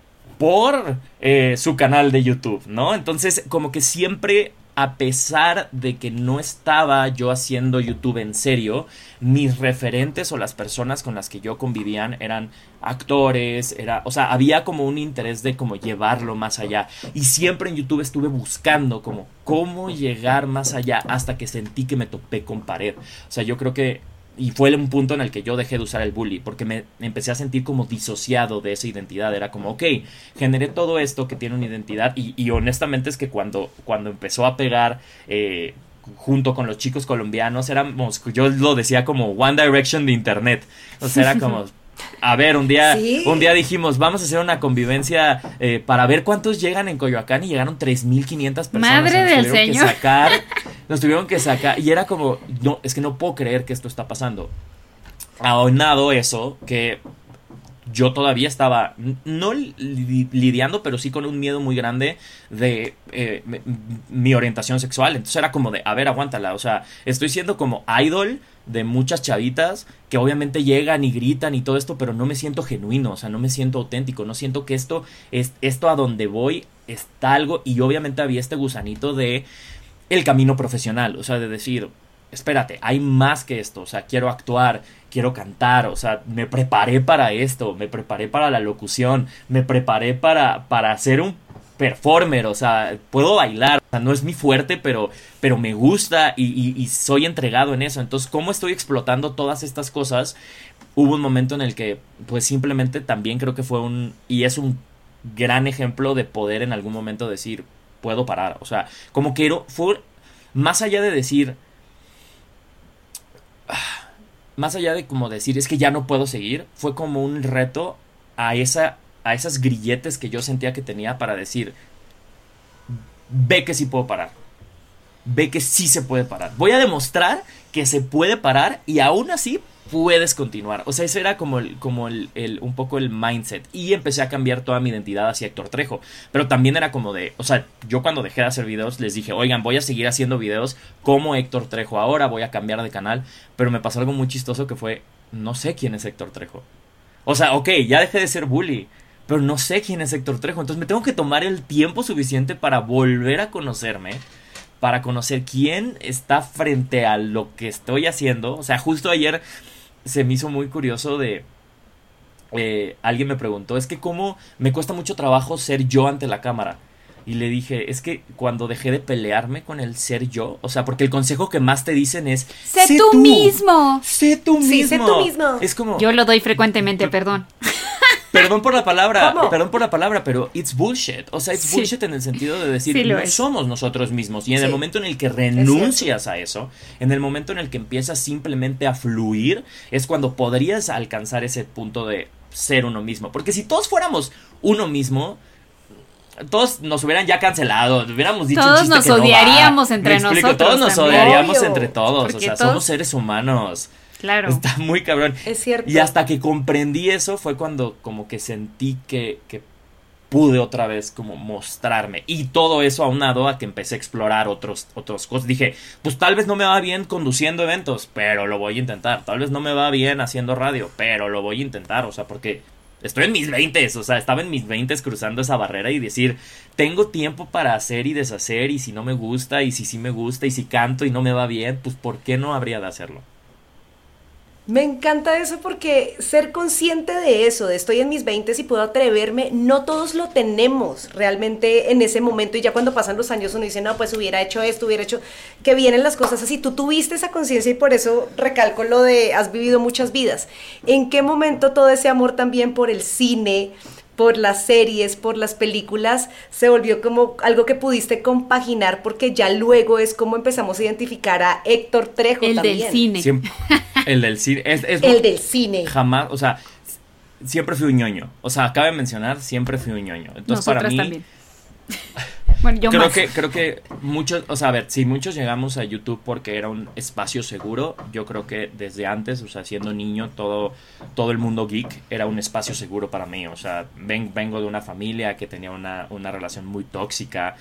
por eh, su canal de YouTube, ¿no? Entonces, como que siempre, a pesar de que no estaba yo haciendo YouTube en serio, mis referentes o las personas con las que yo convivían eran actores, era, o sea, había como un interés de como llevarlo más allá. Y siempre en YouTube estuve buscando como cómo llegar más allá hasta que sentí que me topé con pared. O sea, yo creo que y fue un punto en el que yo dejé de usar el bully, porque me empecé a sentir como disociado de esa identidad. Era como, ok, generé todo esto que tiene una identidad, y, y honestamente es que cuando, cuando empezó a pegar eh, junto con los chicos colombianos, éramos, yo lo decía como One Direction de internet. O sea, era como... A ver, un día ¿Sí? un día dijimos, vamos a hacer una convivencia eh, para ver cuántos llegan en Coyoacán, y llegaron tres mil quinientas personas. Madre del señor. Que sacar, nos tuvieron que sacar, y era como, no, es que no puedo creer que esto está pasando. Aunado eso, que yo todavía estaba, no li- lidiando, pero sí con un miedo muy grande de eh, mi, mi orientación sexual. Entonces era como de, a ver, aguántala, o sea, estoy siendo como idol de muchas chavitas que obviamente llegan y gritan y todo esto, pero no me siento genuino, o sea, no me siento auténtico, no siento que esto, es, esto a donde voy está algo, y obviamente había este gusanito de el camino profesional, o sea, de decir, espérate, hay más que esto, o sea, quiero actuar, quiero cantar, o sea, me preparé para esto, me preparé para la locución, me preparé para, para ser un performer, o sea, puedo bailar, o sea, no es mi fuerte, pero, pero me gusta y, y, y soy entregado en eso. Entonces, ¿cómo estoy explotando todas estas cosas? Hubo un momento en el que, pues simplemente también creo que fue un, y es un gran ejemplo de poder en algún momento decir, puedo parar, o sea, como que fue, más allá de decir, más allá de como decir, es que ya no puedo seguir, fue como un reto a esa a esas grilletes que yo sentía que tenía para decir, ve que sí puedo parar, ve que sí se puede parar, voy a demostrar que se puede parar y aún así puedes continuar. O sea, ese era como el, como el, el un poco el mindset, y empecé a cambiar toda mi identidad hacia Héctor Trejo, pero también era como de, o sea, yo cuando dejé de hacer videos les dije, oigan, voy a seguir haciendo videos como Héctor Trejo ahora, voy a cambiar de canal, pero me pasó algo muy chistoso que fue, no sé quién es Héctor Trejo. O sea, ok, ya dejé de ser bully, pero no sé quién es Héctor Trejo. Entonces me tengo que tomar el tiempo suficiente para volver a conocerme, para conocer quién está frente a lo que estoy haciendo. O sea, justo ayer se me hizo muy curioso de... Eh, alguien me preguntó, es que cómo me cuesta mucho trabajo ser yo ante la cámara. Y le dije, es que cuando dejé de pelearme con el ser yo, o sea, porque el consejo que más te dicen es... ¡Sé, sé tú, tú mismo! ¡Sé tú mismo! Sí, sé tú mismo. Es como... Yo lo doy frecuentemente, perdón. Perdón por la palabra, ¿Cómo? perdón por la palabra, pero it's bullshit. O sea, it's sí. bullshit en el sentido de decir, sí no es. somos nosotros mismos. Y en sí. el momento en el que renuncias a eso, en el momento en el que empiezas simplemente a fluir, es cuando podrías alcanzar ese punto de ser uno mismo. Porque si todos fuéramos uno mismo, todos nos hubieran ya cancelado, hubiéramos dicho todos un chiste nos que odiaríamos no va. entre Me explico, nosotros. todos nos también. odiaríamos Obvio. entre todos. Porque o sea, todos... somos seres humanos. Claro. Está muy cabrón. Es cierto. Y hasta que comprendí eso fue cuando como que sentí que, que pude otra vez como mostrarme. Y todo eso aunado a que empecé a explorar otros, otros cosas. Dije, pues tal vez no me va bien conduciendo eventos, pero lo voy a intentar. Tal vez no me va bien haciendo radio, pero lo voy a intentar. O sea, porque estoy en mis veintes. O sea, estaba en mis veintes cruzando esa barrera y decir, tengo tiempo para hacer y deshacer. Y si no me gusta, y si sí me gusta, y si canto y no me va bien, pues ¿por qué no habría de hacerlo? Me encanta eso porque ser consciente de eso, de estoy en mis veintes y puedo atreverme, no todos lo tenemos realmente en ese momento, y ya cuando pasan los años uno dice, no, pues hubiera hecho esto, hubiera hecho, que vienen las cosas así. Tú tuviste esa conciencia y por eso recalco lo de has vivido muchas vidas. ¿En qué momento todo ese amor también por el cine, por las series, por las películas, se volvió como algo que pudiste compaginar, porque ya luego es como empezamos a identificar a Héctor Trejo el también? del cine. Siempre, el del cine. Es, es el no, del cine. Jamás, o sea, siempre fui un ñoño. O sea, cabe mencionar, siempre fui un ñoño. Entonces, Nosotras para mí... también. Bueno, yo creo más. que creo que muchos, o sea, a ver, si muchos llegamos a YouTube porque era un espacio seguro, yo creo que desde antes, o sea, siendo niño, todo todo el mundo geek era un espacio seguro para mí. O sea, ven, vengo de una familia que tenía una, una relación muy tóxica,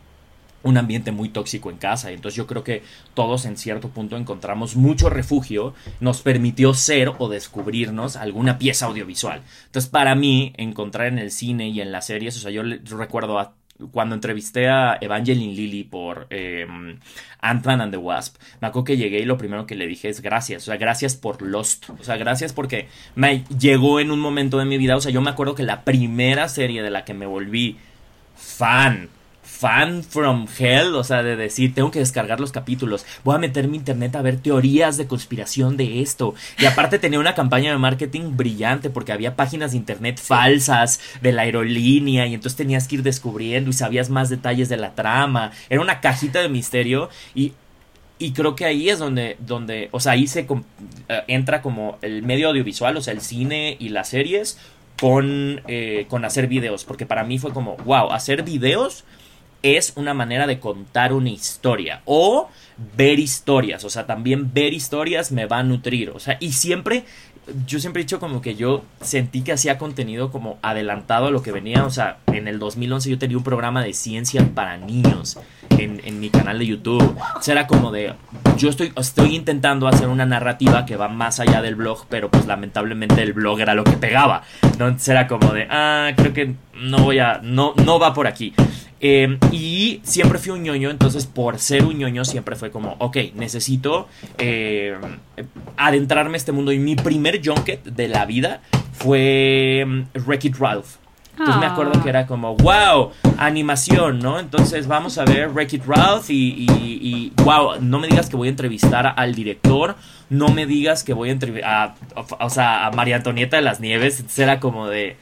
un ambiente muy tóxico en casa, y entonces yo creo que todos en cierto punto encontramos mucho refugio, nos permitió ser o descubrirnos alguna pieza audiovisual. Entonces, para mí, encontrar en el cine y en las series, o sea, yo, yo recuerdo a cuando entrevisté a Evangeline Lilly por eh, Ant-Man and the Wasp, me acuerdo que llegué y lo primero que le dije es gracias, o sea, gracias por Lost, o sea, gracias porque me llegó en un momento de mi vida. O sea, yo me acuerdo que la primera serie de la que me volví fan, fan from hell, o sea, de decir, tengo que descargar los capítulos, voy a meterme a internet a ver teorías de conspiración de esto, y aparte tenía una campaña de marketing brillante porque había páginas de internet sí. falsas de la aerolínea, y entonces tenías que ir descubriendo y sabías más detalles de la trama, era una cajita de misterio, y Y creo que ahí es donde, donde o sea, ahí se uh, entra como el medio audiovisual, o sea, el cine y las series con, eh, con hacer videos, porque para mí fue como, wow, hacer videos es una manera de contar una historia o ver historias, o sea, también ver historias me va a nutrir, o sea, y siempre, yo siempre he dicho como que yo sentí que hacía contenido como adelantado a lo que venía, o sea, en el dos mil once yo tenía un programa de ciencia para niños en, en mi canal de YouTube. Entonces era como de, yo estoy, estoy intentando hacer una narrativa que va más allá del blog, pero pues lamentablemente el blog era lo que pegaba, ¿no? Entonces era como de, ah, creo que no voy a, no, no va por aquí. Eh, y siempre fui un ñoño, entonces por ser un ñoño siempre fue como, ok, necesito eh, adentrarme a este mundo. Y mi primer junket de la vida fue um, Wreck-It Ralph. Entonces me acuerdo que era como, wow, animación, ¿no? Entonces vamos a ver Wreck-It Ralph y, y, y, wow, no me digas que voy a entrevistar al director, no me digas que voy a entrevistar, o sea, a María Antonieta de las Nieves. Entonces era como de...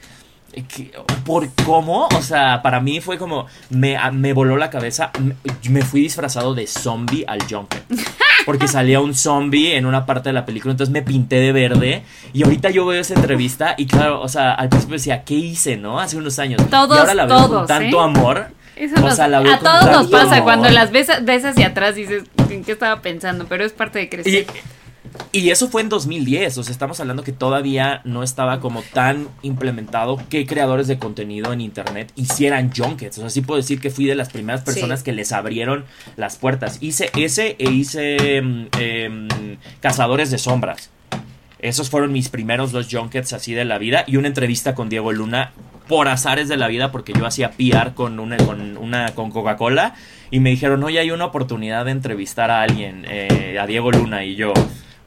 ¿Por cómo? O sea, para mí fue como me, me voló la cabeza. Me, me fui disfrazado de zombie al junket, porque salía un zombie en una parte de la película. Entonces me pinté de verde. Y ahorita yo veo esa entrevista y claro, o sea, al principio decía, ¿qué hice, no? Hace unos años. Todos, y ahora la veo todos, con tanto ¿eh? amor. Eso o nos, sea, la veo a con todos nos tanto pasa amor. cuando las ves, ves hacia atrás y dices, ¿en qué estaba pensando? Pero es parte de crecer. Y, Y eso fue en dos mil diez, o sea, estamos hablando que todavía no estaba como tan implementado que creadores de contenido en internet hicieran junkets. O sea, sí puedo decir que fui de las primeras personas sí. que les abrieron las puertas. Hice ese e hice eh, eh, Cazadores de Sombras. Esos fueron mis primeros dos junkets así de la vida. Y una entrevista con Diego Luna por azares de la vida, porque yo hacía P R con una con, una, con Coca-Cola. Y me dijeron, oye, hay una oportunidad de entrevistar a alguien, eh, a Diego Luna. Y yo...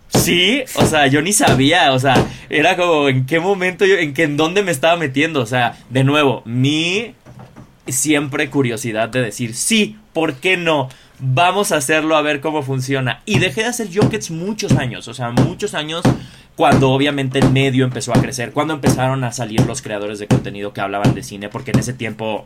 Sí, o sea, yo ni sabía, o sea, era como en qué momento, yo, en qué, en dónde me estaba metiendo, o sea, de nuevo, mi siempre curiosidad de decir, sí, ¿por qué no? Vamos a hacerlo a ver cómo funciona. Y dejé de hacer junkets muchos años, o sea, muchos años cuando obviamente el medio empezó a crecer, cuando empezaron a salir los creadores de contenido que hablaban de cine, porque en ese tiempo...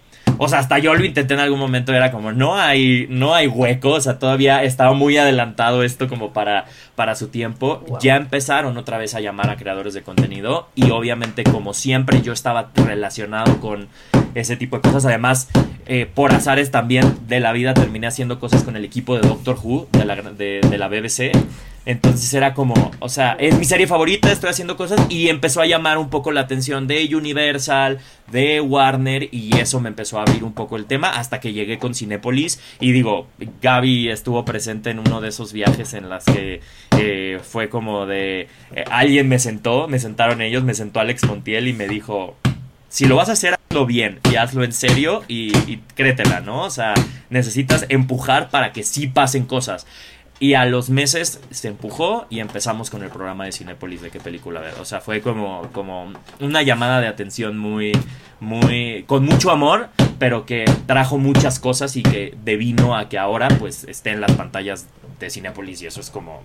O sea, hasta yo lo intenté en algún momento, era como, no hay, no hay hueco, o sea, todavía estaba muy adelantado esto como para, para su tiempo. Wow. Ya empezaron otra vez a llamar a creadores de contenido y obviamente, como siempre, yo estaba relacionado con ese tipo de cosas. Además, eh, por azares también de la vida, terminé haciendo cosas con el equipo de Doctor Who, de la, de, de la B B C. Entonces era como, o sea, es mi serie favorita, estoy haciendo cosas, y empezó a llamar un poco la atención de Universal, de Warner, y eso me empezó a abrir un poco el tema hasta que llegué con Cinépolis. Y digo, Gaby estuvo presente en uno de esos viajes en las que eh, fue como de, eh, alguien me sentó, me sentaron ellos, me sentó Alex Montiel y me dijo, si lo vas a hacer, hazlo bien y hazlo en serio y, y créetela, ¿no? O sea, necesitas empujar para que sí pasen cosas. Y a los meses se empujó y empezamos con el programa de Cinépolis de qué película ver. O sea, fue como, como una llamada de atención muy, muy, con mucho amor, pero que trajo muchas cosas y que devino a que ahora pues esté en las pantallas de Cinépolis. Y eso es como,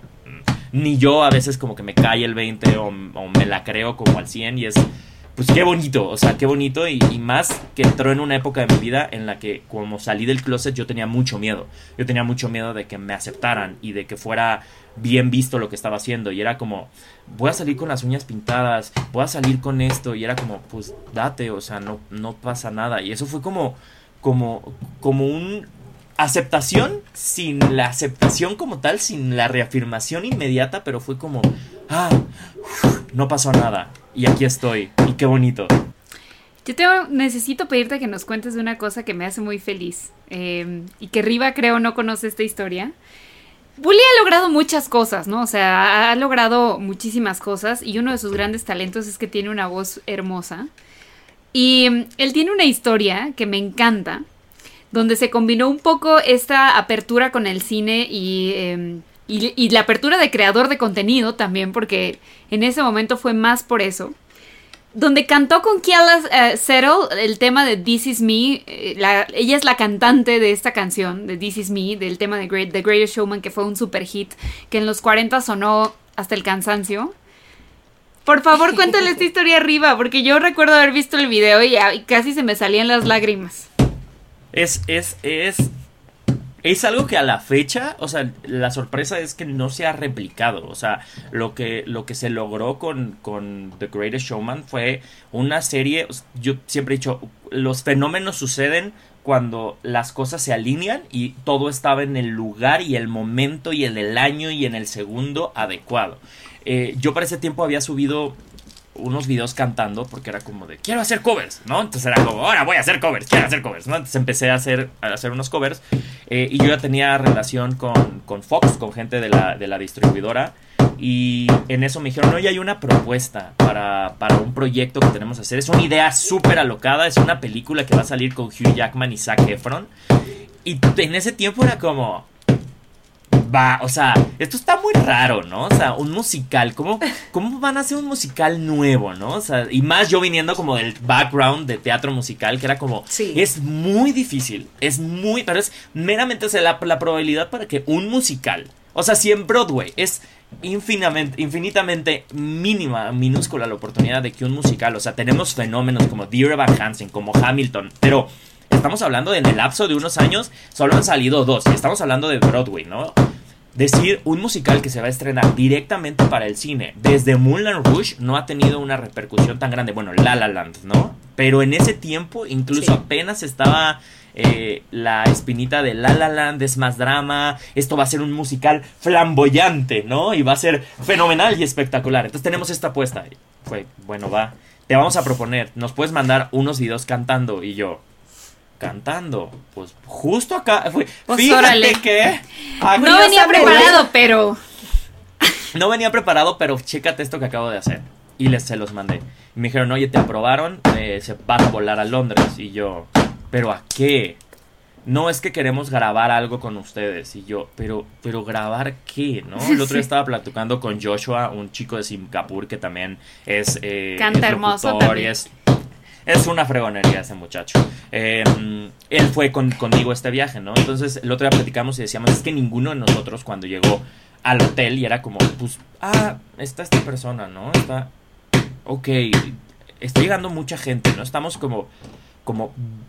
ni yo a veces como que me cae el veinte o, o me la creo como al cien, y es... Pues qué bonito, o sea, qué bonito, y, y más que entró en una época de mi vida en la que, como salí del closet, yo tenía mucho miedo. Yo tenía mucho miedo de que me aceptaran y de que fuera bien visto lo que estaba haciendo. Y era como, voy a salir con las uñas pintadas, voy a salir con esto. Y era como, pues date, o sea, no, no pasa nada. Y eso fue como, como, como un... aceptación sin la aceptación como tal, sin la reafirmación inmediata, pero fue como, ah, no pasó nada y aquí estoy y qué bonito. Yo tengo, necesito pedirte que nos cuentes de una cosa que me hace muy feliz, eh, y que Riva creo no conoce esta historia. Bully ha logrado muchas cosas, ¿no? O sea, ha logrado muchísimas cosas, y uno de sus grandes talentos es que tiene una voz hermosa, y um, él tiene una historia que me encanta, donde se combinó un poco esta apertura con el cine y, eh, y, y la apertura de creador de contenido también, porque en ese momento fue más por eso. Donde cantó con Keala uh, Settle el tema de This Is Me. Eh, la, ella es la cantante de esta canción, de This Is Me, del tema de Great, The Greatest Showman, que fue un super hit, que en los cuarenta sonó hasta el cansancio. Por favor, cuéntale esta historia arriba, porque yo recuerdo haber visto el video y, y casi se me salían las lágrimas. Es, es, es, es algo que a la fecha, o sea, la sorpresa es que no se ha replicado. O sea, lo que, lo que se logró con, con The Greatest Showman fue una serie. Yo siempre he dicho, los fenómenos suceden cuando las cosas se alinean y todo estaba en el lugar y el momento y en el año y en el segundo adecuado. Eh, yo para ese tiempo había subido unos videos cantando porque era como de, quiero hacer covers, ¿no? Entonces era como, ahora voy a hacer covers, quiero hacer covers, ¿no? Entonces empecé a hacer, a hacer unos covers eh, y yo ya tenía relación con, con Fox, con gente de la, de la distribuidora. Y en eso me dijeron, oye, hay una propuesta para, para un proyecto que tenemos que hacer. Es una idea súper alocada, es una película que va a salir con Hugh Jackman y Zac Efron. Y en ese tiempo era como, va, o sea, esto está muy raro, ¿no? O sea, un musical, ¿cómo, cómo van a hacer un musical nuevo, ¿no? O sea, y más yo viniendo como del background de teatro musical, que era como, sí. Es muy difícil, es muy, pero es meramente, o sea, la, la probabilidad para que un musical, o sea, si en Broadway es infinitamente, infinitamente mínima, minúscula la oportunidad de que un musical, o sea, tenemos fenómenos como Dear Evan Hansen, como Hamilton, pero estamos hablando de en el lapso de unos años solo han salido dos, y estamos hablando de Broadway, ¿no? Decir un musical que se va a estrenar directamente para el cine desde Moulin Rouge no ha tenido una repercusión tan grande, bueno, La La Land, ¿no? Pero en ese tiempo incluso sí. apenas estaba eh, la espinita de La La Land, es más drama, esto va a ser un musical flamboyante, ¿no? Y va a ser fenomenal y espectacular. Entonces tenemos esta apuesta. Fue, bueno, va, te vamos a proponer, nos puedes mandar unos videos cantando, y yo... cantando, pues justo acá fue, pues fíjate órale. que no venía preparado, pero no venía preparado, pero chécate esto que acabo de hacer, y les se los mandé, y me dijeron, oye, te aprobaron, eh, se vas a volar a Londres, y yo, pero ¿a qué? No, es que queremos grabar algo con ustedes, y yo, pero, pero ¿grabar qué? ¿No? El otro día estaba platicando con Joshua, un chico de Singapur que también es eh, canta es hermoso locutor, y es Es una fregonería ese muchacho. Eh, él fue con, conmigo a este viaje, ¿no? Entonces el otro día platicamos y decíamos, es que ninguno de nosotros cuando llegó al hotel y era como, pues, ah, está esta persona, ¿no? Está, ok, está llegando mucha gente, ¿no? Estamos como, como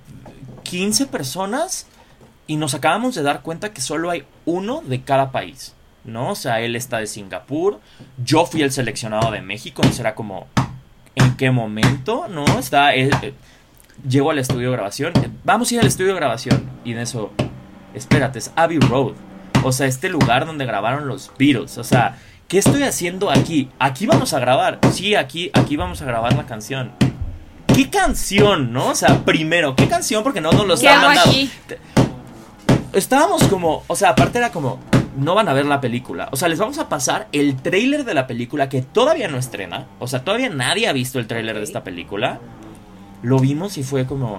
quince personas y nos acabamos de dar cuenta que solo hay uno de cada país, ¿no? O sea, él está de Singapur, yo fui el seleccionado de México, entonces era como... ¿en qué momento? ¿No? Está... Eh, eh, llego al estudio de grabación. Eh, vamos a ir al estudio de grabación. Y en eso... espérate, es Abbey Road. O sea, este lugar donde grabaron los Beatles. O sea, ¿qué estoy haciendo aquí? Aquí vamos a grabar. Sí, aquí, aquí vamos a grabar la canción. ¿Qué canción, no? O sea, primero, ¿qué canción? Porque no nos los han mandado. Aquí? Estábamos como... o sea, aparte era como... no van a ver la película. O sea, les vamos a pasar el tráiler de la película que todavía no estrena. O sea, todavía nadie ha visto el tráiler de esta película. Lo vimos y fue como...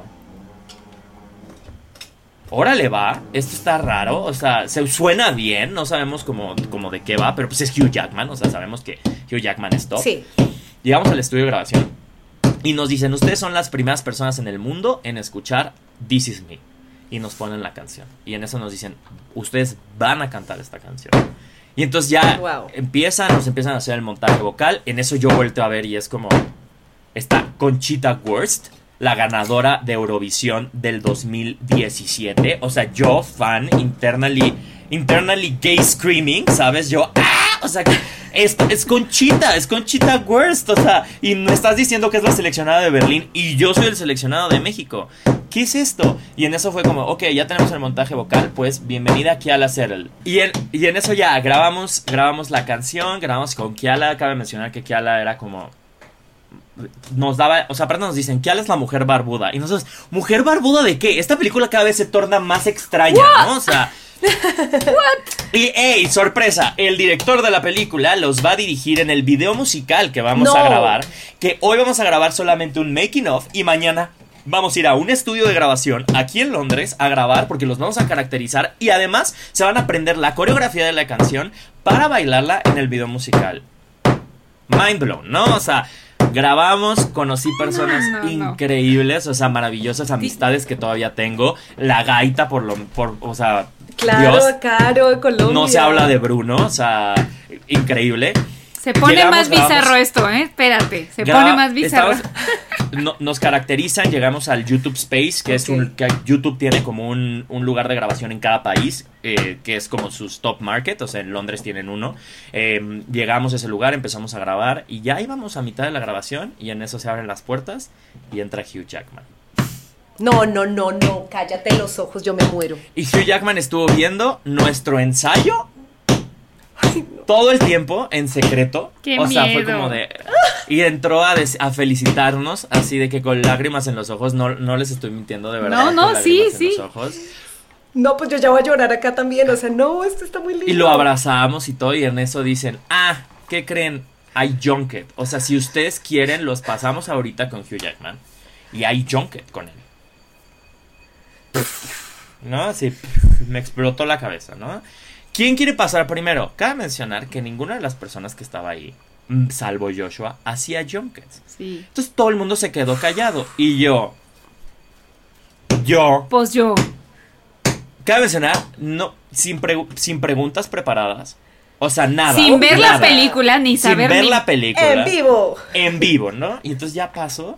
órale, va, esto está raro. O sea, se suena bien. No sabemos como, como de qué va, pero pues es Hugh Jackman. O sea, sabemos que Hugh Jackman es top. Sí. Llegamos al estudio de grabación y nos dicen, ustedes son las primeras personas en el mundo en escuchar This Is Me. Y nos ponen la canción. Y en eso nos dicen, ustedes van a cantar esta canción. Y entonces ya wow. empiezan, nos empiezan a hacer el montaje vocal. En eso yo vuelto a ver y es como... está Conchita Wurst, la ganadora de Eurovisión del dos mil diecisiete. O sea, yo fan, internally, internally gay screaming, ¿sabes? Yo, ¡ah! O sea, que es, es Conchita, es Conchita Wurst. O sea, y me estás diciendo que es la seleccionada de Berlín y yo soy el seleccionado de México. ¿Qué es esto? Y en eso fue como, ok, ya tenemos el montaje vocal, pues bienvenida a Kiala Settle. Y en, y en eso ya grabamos, grabamos la canción, grabamos con Kiala. Cabe mencionar que Kiala era como... nos daba, o sea, aparte nos dicen, Kiala es la mujer barbuda. Y nosotros, ¿mujer barbuda de qué? Esta película cada vez se torna más extraña, What? ¿no? O sea... What? Y, ¡ey! Sorpresa, el director de la película los va a dirigir en el video musical que vamos no. a grabar. Que hoy vamos a grabar solamente un making of y mañana... vamos a ir a un estudio de grabación aquí en Londres a grabar porque los vamos a caracterizar y además se van a aprender la coreografía de la canción para bailarla en el video musical. Mind blown, ¿no? O sea, grabamos, conocí personas no, no, increíbles, no. o sea, maravillosas amistades que todavía tengo. La gaita por lo... por, o sea, claro, Dios, Caro de Colombia. No se habla de Bruno, o sea, increíble. Se pone llegamos, más bizarro grabamos, esto, ¿eh? Espérate, se graba, pone más bizarro. Estamos, no, nos caracterizan, llegamos al YouTube Space, que okay. es un que YouTube tiene como un, un lugar de grabación en cada país, eh, que es como su top market, o sea, en Londres tienen uno. Eh, llegamos a ese lugar, empezamos a grabar y ya íbamos a mitad de la grabación y en eso se abren las puertas y entra Hugh Jackman. No, no, no, no, cállate los ojos, yo me muero. Y Hugh Jackman estuvo viendo nuestro ensayo. Ay, no. todo el tiempo en secreto. ¡Qué o sea, miedo! fue como de... Y entró a, des- a felicitarnos, así de que con lágrimas en los ojos, no, no les estoy mintiendo, de verdad. No, no, con sí, lágrimas en sí. los ojos. No, pues yo ya voy a llorar acá también, o sea, no, esto está muy lindo. Y lo abrazamos y todo, y en eso dicen, ah, ¿qué creen? Hay junket. O sea, si ustedes quieren, los pasamos ahorita con Hugh Jackman. Y hay junket con él. ¿No? Así, me explotó la cabeza, ¿no? ¿Quién quiere pasar primero? Cabe mencionar que ninguna de las personas que estaba ahí, salvo Joshua, hacía junkets. Sí. Entonces todo el mundo se quedó callado. Y yo... Yo... Pues yo. Cabe mencionar, no, sin, pre- sin preguntas preparadas. O sea, nada. Sin ver nada. la película, ni Sin saber ver ni... la película. En vivo. En vivo, ¿no? Y entonces ya pasó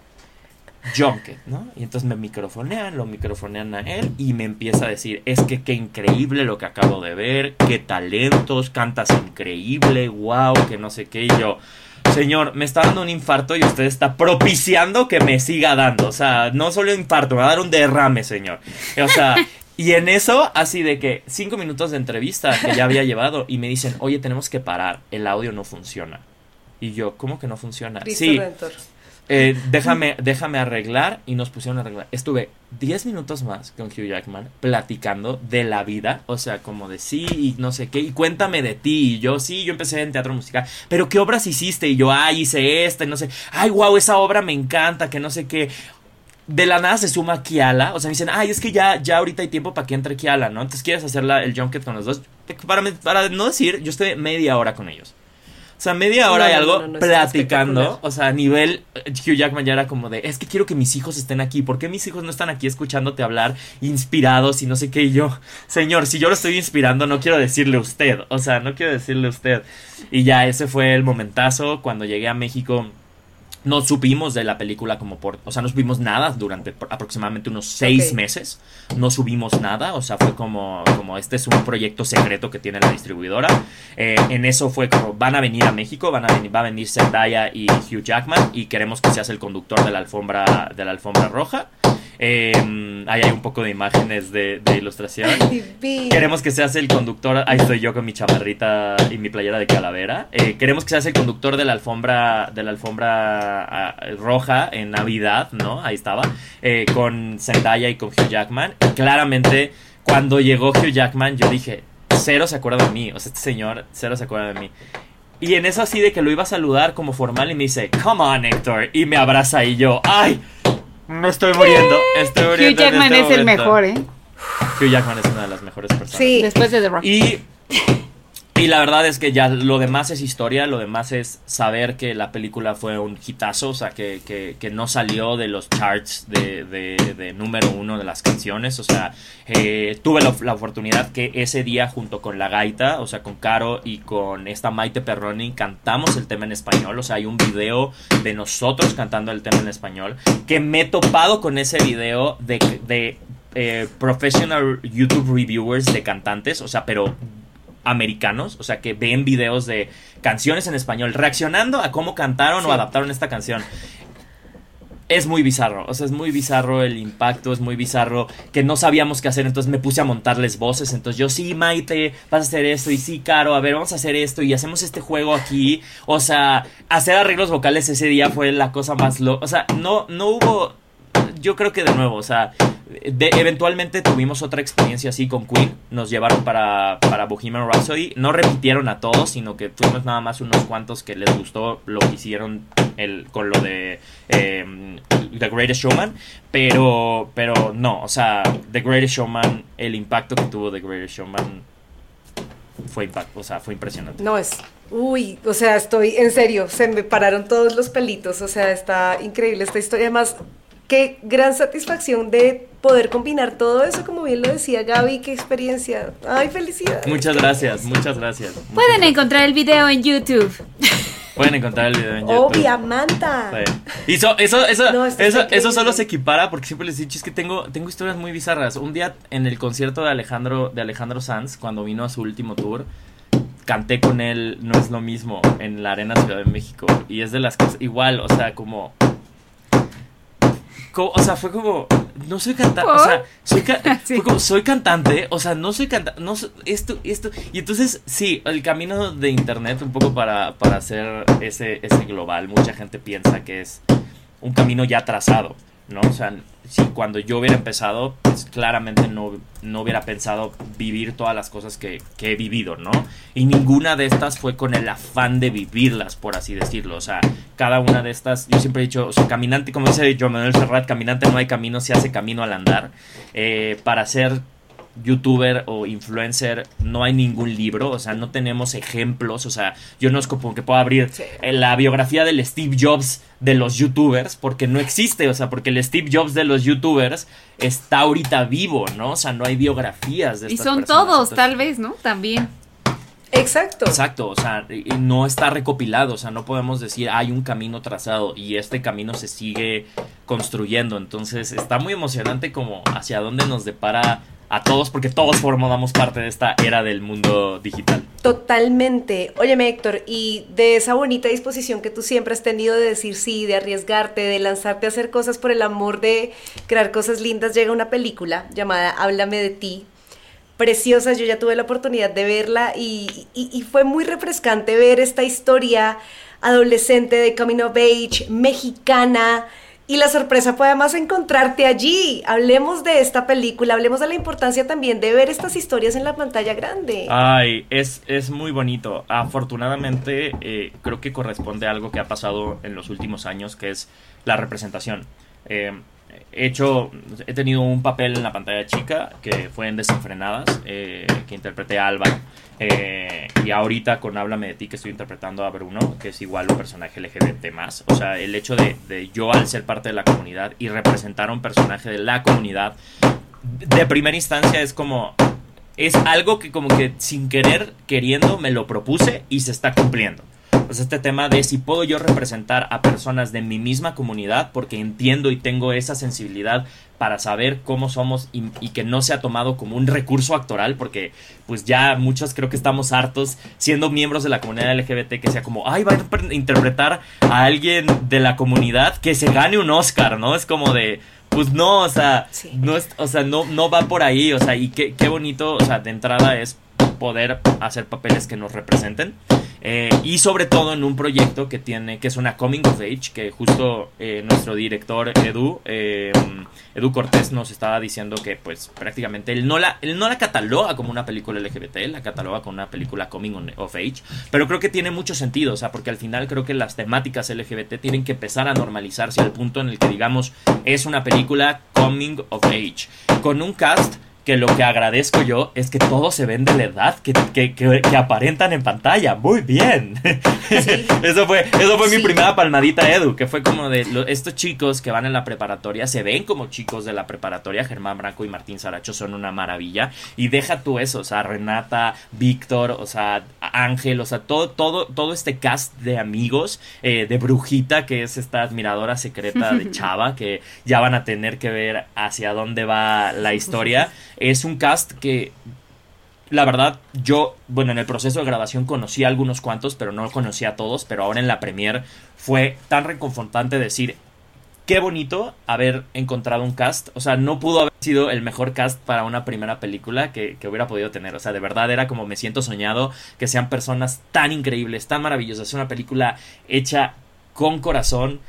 Junket, ¿no? Y entonces me microfonean, lo microfonean a él y me empieza a decir, es que qué increíble lo que acabo de ver, qué talentos, cantas increíble, wow, que no sé qué. Y yo, señor, me está dando un infarto y usted está propiciando que me siga dando. O sea, no solo un infarto, me va a dar un derrame, señor. O sea... Y en eso, así de que cinco minutos de entrevista que ya había llevado y me dicen, oye, tenemos que parar, el audio no funciona. Y yo, ¿cómo que no funciona? Cristo Sí, Redentor. eh, déjame, déjame arreglar y nos pusieron a arreglar. Estuve diez minutos más con Hugh Jackman platicando de la vida, o sea, como de sí y no sé qué, y cuéntame de ti. Y yo, sí, yo empecé en teatro musical, pero ¿qué obras hiciste? Y yo, ay, hice esta, y no sé, ay, wow, esa obra me encanta, que no sé qué. De la nada se suma Kiala. O sea, me dicen, ay, es que ya, ya ahorita hay tiempo para que entre Kiala, ¿no? Entonces, ¿quieres hacer la, el junket con los dos? Para, para no decir, yo estoy media hora con ellos. O sea, media hora No, y no, algo no, no, no, es platicando. espectacular. O sea, a nivel Hugh Jackman ya era como de, es que quiero que mis hijos estén aquí. ¿Por qué mis hijos no están aquí escuchándote hablar inspirados y no sé qué? Y yo, señor, si yo lo estoy inspirando, no quiero decirle a usted. O sea, no quiero decirle a usted. Y ya, ese fue el momentazo. Cuando llegué a México... No supimos de la película como por... O sea, no supimos nada durante aproximadamente unos seis Okay. meses. No subimos nada. O sea, fue como... Como este es un proyecto secreto que tiene la distribuidora. Eh, en eso fue como... Van a venir a México. Van a venir, va a venir Zendaya y Hugh Jackman. Y queremos que seas el conductor de la alfombra, de la alfombra roja. Eh, ahí hay un poco de imágenes de, de ilustración. Divino. Queremos que seas el conductor. Ahí estoy yo con mi chamarrita y mi playera de calavera. Eh, queremos que seas el conductor de la alfombra de la alfombra ah, roja en Navidad, ¿no? Ahí estaba. Eh, con Zendaya y con Hugh Jackman. Y claramente, cuando llegó Hugh Jackman, yo dije, cero se acuerda de mí. O sea, este señor, cero se acuerda de mí. Y en eso así de que lo iba a saludar como formal y me dice, come on, Héctor. Y me abraza y yo, ¡ay! Me estoy muriendo. Estoy muriendo. Hugh Jackman en este es el momento. mejor, ¿eh? Hugh Jackman es una de las mejores personas. Sí. Después de The Rock. Y, y la verdad es que ya lo demás es historia, lo demás es saber que la película fue un hitazo, o sea, que, que, que no salió de los charts de, de, de número uno de las canciones, o sea, eh, tuve la, la oportunidad que ese día junto con La Gaita, o sea, con Caro y con esta Maite Perroni, cantamos el tema en español, o sea, hay un video de nosotros cantando el tema en español, que me he topado con ese video de... de eh, professional YouTube reviewers de cantantes, o sea, pero... americanos, o sea, que ven videos de canciones en español reaccionando a cómo cantaron Sí. o adaptaron esta canción. Es muy bizarro, o sea, es muy bizarro el impacto, es muy bizarro que no sabíamos qué hacer, entonces me puse a montarles voces, entonces yo, sí, Maite, vas a hacer esto, y sí, Caro, a ver, vamos a hacer esto, y hacemos este juego aquí, o sea, hacer arreglos vocales ese día fue la cosa más loca, o sea, no, no hubo, yo creo que de nuevo, o sea, de, eventualmente tuvimos otra experiencia así con Queen, nos llevaron para, para Bohemian Rhapsody, no repitieron a todos, sino que fuimos nada más unos cuantos que les gustó lo que hicieron el, con lo de eh, The Greatest Showman, pero, pero no, o sea, The Greatest Showman, el impacto que tuvo The Greatest Showman fue impacto, o sea, fue impresionante. No es... Uy, o sea, estoy... En serio, se me pararon todos los pelitos, o sea, está increíble esta historia, más... Qué gran satisfacción de poder combinar todo eso, como bien lo decía Gaby, qué experiencia. Ay, felicidades. Muchas gracias, muchas gracias. Pueden muchas gracias. encontrar el video en YouTube. Pueden encontrar el video en YouTube. Obviamanta. Sí. Y so- eso, eso, No, esto eso, está eso solo increíble. se equipara porque siempre les he dicho, es que tengo, tengo historias muy bizarras. Un día en el concierto de Alejandro, de Alejandro Sanz, cuando vino a su último tour, canté con él No es lo mismo en la Arena Ciudad de México. Y es de las cosas, igual, o sea, como... co- O sea, fue como... no soy cantante, o sea, soy, ca sí. como, soy cantante, o sea, no soy cantante, no soy, esto, esto, y entonces, sí, el camino de internet, un poco para, para hacer ese, ese global, mucha gente piensa que es un camino ya trazado, ¿no? O sea, si cuando yo hubiera empezado, pues claramente no, no hubiera pensado vivir todas las cosas que, que he vivido, ¿no? Y ninguna de estas fue con el afán de vivirlas, por así decirlo. O sea, cada una de estas, yo siempre he dicho, o sea, caminante, como dice Joan Manuel Serrat, caminante no hay camino, se hace camino al andar. Eh, para ser youtuber o influencer no hay ningún libro, o sea, no tenemos ejemplos, o sea, yo no es como que puedo abrir sí. la biografía del Steve Jobs de los youtubers, porque no existe, o sea, porque el Steve Jobs de los youtubers está ahorita vivo, ¿no? O sea, no hay biografías de estas personas. Y son todos, entonces, tal vez, ¿no? También. Exacto. Exacto, o sea, no está recopilado, o sea, no podemos decir hay un camino trazado y este camino se sigue construyendo, entonces está muy emocionante como hacia dónde nos depara a todos, porque todos formamos parte de esta era del mundo digital. Totalmente. Óyeme, Héctor, y de esa bonita disposición que tú siempre has tenido de decir sí, de arriesgarte, de lanzarte a hacer cosas por el amor de crear cosas lindas, llega una película llamada Háblame de ti. Preciosa, yo ya tuve la oportunidad de verla y, y, y fue muy refrescante ver esta historia adolescente de coming of age, mexicana. Y la sorpresa fue además encontrarte allí. Hablemos de esta película, hablemos de la importancia también de ver estas historias en la pantalla grande. Ay, es, es muy bonito. Afortunadamente, eh, creo que corresponde a algo que ha pasado en los últimos años, que es la representación. Eh, he hecho, he tenido un papel en la pantalla chica, que fue en Desenfrenadas, eh, que interpreté a Álvaro. Eh, y ahorita con Háblame de ti, que estoy interpretando a Bruno, que es igual un personaje L G B T más. O sea, el hecho de, de yo al ser parte de la comunidad y representar a un personaje de la comunidad, de primera instancia es como, es algo que como que sin querer, queriendo, me lo propuse y se está cumpliendo. Pues este tema de si puedo yo representar a personas de mi misma comunidad, porque entiendo y tengo esa sensibilidad para saber cómo somos y, y que no sea tomado como un recurso actoral, porque pues ya muchos creo que estamos hartos siendo miembros de la comunidad L G B T que sea como, ay, va a interpretar a alguien de la comunidad que se gane un Oscar, ¿no? Es como de, pues no, o sea, sí. no, es, o sea, no, no va por ahí, o sea, y qué, qué bonito, o sea, de entrada es poder hacer papeles que nos representen. Eh, y sobre todo en un proyecto que tiene, que es una coming of age, que justo eh, nuestro director Edu, eh, Edu Cortés nos estaba diciendo que pues prácticamente él no la, él no la cataloga como una película L G B T, él la cataloga como una película coming of age, pero creo que tiene mucho sentido, o sea, porque al final creo que las temáticas L G B T tienen que empezar a normalizarse al punto en el que digamos es una película coming of age, con un cast que lo que agradezco yo es que todos se ven de la edad que, que, que, que aparentan en pantalla. Muy bien. Sí. Eso fue, eso fue sí. mi primera palmadita, Edu, que fue como de lo, estos chicos que van en la preparatoria, se ven como chicos de la preparatoria. Germán Branco y Martín Saracho son una maravilla. Y deja tú eso, o sea, Renata, Víctor, o sea, Ángel, o sea, todo, todo, todo este cast de amigos, eh, de Brujita, que es esta admiradora secreta de Chava, que ya van a tener que ver hacia dónde va la historia. Es un cast que, la verdad, yo, bueno, en el proceso de grabación conocí a algunos cuantos, pero no conocí a todos, pero ahora en la premiere fue tan reconfortante decir, qué bonito haber encontrado un cast, o sea, no pudo haber sido el mejor cast para una primera película que, que hubiera podido tener, o sea, de verdad era como me siento soñado, que sean personas tan increíbles, tan maravillosas, es una película hecha con corazón,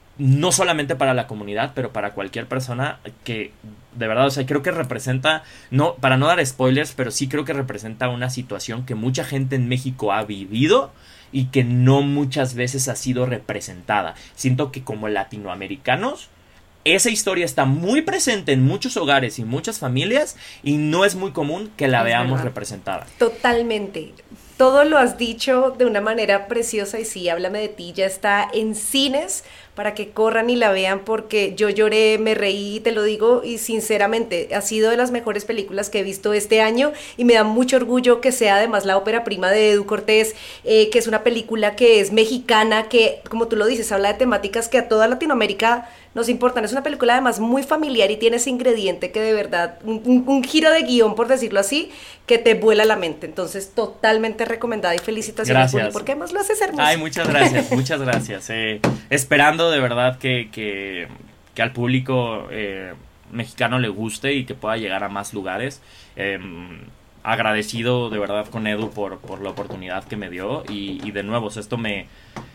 no solamente para la comunidad, pero para cualquier persona que de verdad, o sea, creo que representa, no, para no dar spoilers, pero sí creo que representa una situación que mucha gente en México ha vivido y que no muchas veces ha sido representada. Siento que como latinoamericanos, esa historia está muy presente en muchos hogares y muchas familias y no es muy común que la es veamos verdad. representada. Totalmente. Todo lo has dicho de una manera preciosa y sí, Háblame de ti, ya está en cines para que corran y la vean porque yo lloré, me reí, te lo digo y sinceramente ha sido de las mejores películas que he visto este año y me da mucho orgullo que sea además la ópera prima de Edu Cortés, eh, que es una película que es mexicana, que como tú lo dices, habla de temáticas que a toda Latinoamérica nos importan. Es una película además muy familiar y tiene ese ingrediente que de verdad, un, un, un giro de guión, por decirlo así, que te vuela la mente. Entonces, totalmente recomendada y felicitaciones, Juli, porque además lo haces hermoso. Ay, muchas gracias, muchas gracias. Eh, esperando de verdad que, que, que al público eh, mexicano le guste y que pueda llegar a más lugares. Eh, agradecido de verdad con Edu por, por la oportunidad que me dio y, y de nuevo, esto me...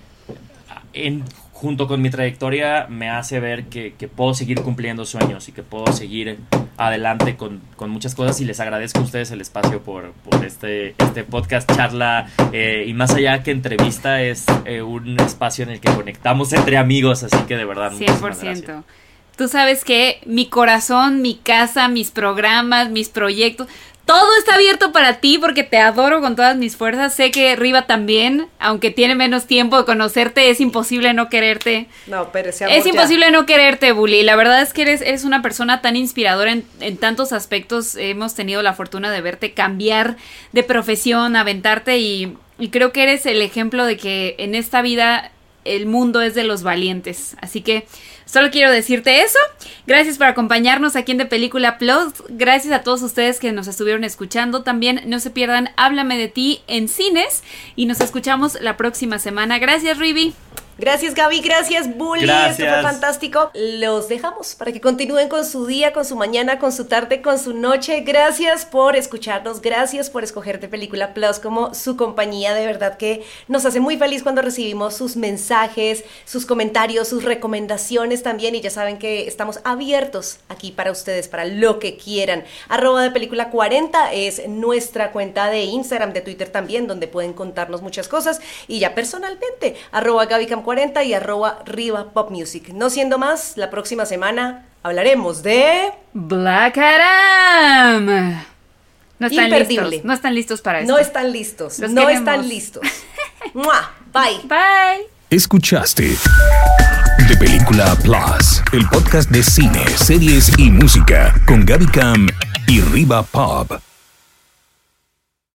En, junto con mi trayectoria me hace ver que, que puedo seguir cumpliendo sueños y que puedo seguir adelante con, con muchas cosas, y les agradezco a ustedes el espacio por, por este, este podcast, charla, eh, y más allá que entrevista, es eh, un espacio en el que conectamos entre amigos, así que de verdad cien por ciento. Tú sabes que mi corazón, mi casa, mis programas, mis proyectos, todo está abierto para ti porque te adoro con todas mis fuerzas. Sé que Riva también, aunque tiene menos tiempo de conocerte, es imposible no quererte. No, pero ese amor Es imposible ya. no quererte, Bully. La verdad es que eres, eres una persona tan inspiradora en, en tantos aspectos. Hemos tenido la fortuna de verte cambiar de profesión, aventarte, y, y creo que eres el ejemplo de que en esta vida el mundo es de los valientes. Así que solo quiero decirte eso. Gracias por acompañarnos aquí en De Película Plus. Gracias a todos ustedes que nos estuvieron escuchando. También no se pierdan Háblame de ti en cines. Y nos escuchamos la próxima semana. Gracias, Rivi. Gracias, Gaby, gracias, Bully, Gracias. Esto fue fantástico. Los dejamos para que continúen con su día, con su mañana, con su tarde, con su noche. Gracias por escucharnos, gracias por escoger De Película Plus como su compañía. De verdad que nos hace muy feliz cuando recibimos sus mensajes, sus comentarios, sus recomendaciones también. Y ya saben que estamos abiertos aquí para ustedes, para lo que quieran. Arroba De Película cuarenta es nuestra cuenta de Instagram, de Twitter también, donde pueden contarnos muchas cosas. Y ya personalmente, arroba GabyCam cuarenta y arroba Riva Pop Music. No siendo más, la próxima semana hablaremos de... Black Adam. No están Imperdible. listos. No están listos para esto. No están listos. Los no queremos. están listos. ¡Mua! Bye. Bye. Escuchaste De Película Plus, el podcast de cine, series y música con Gaby Cam y Riva Pop.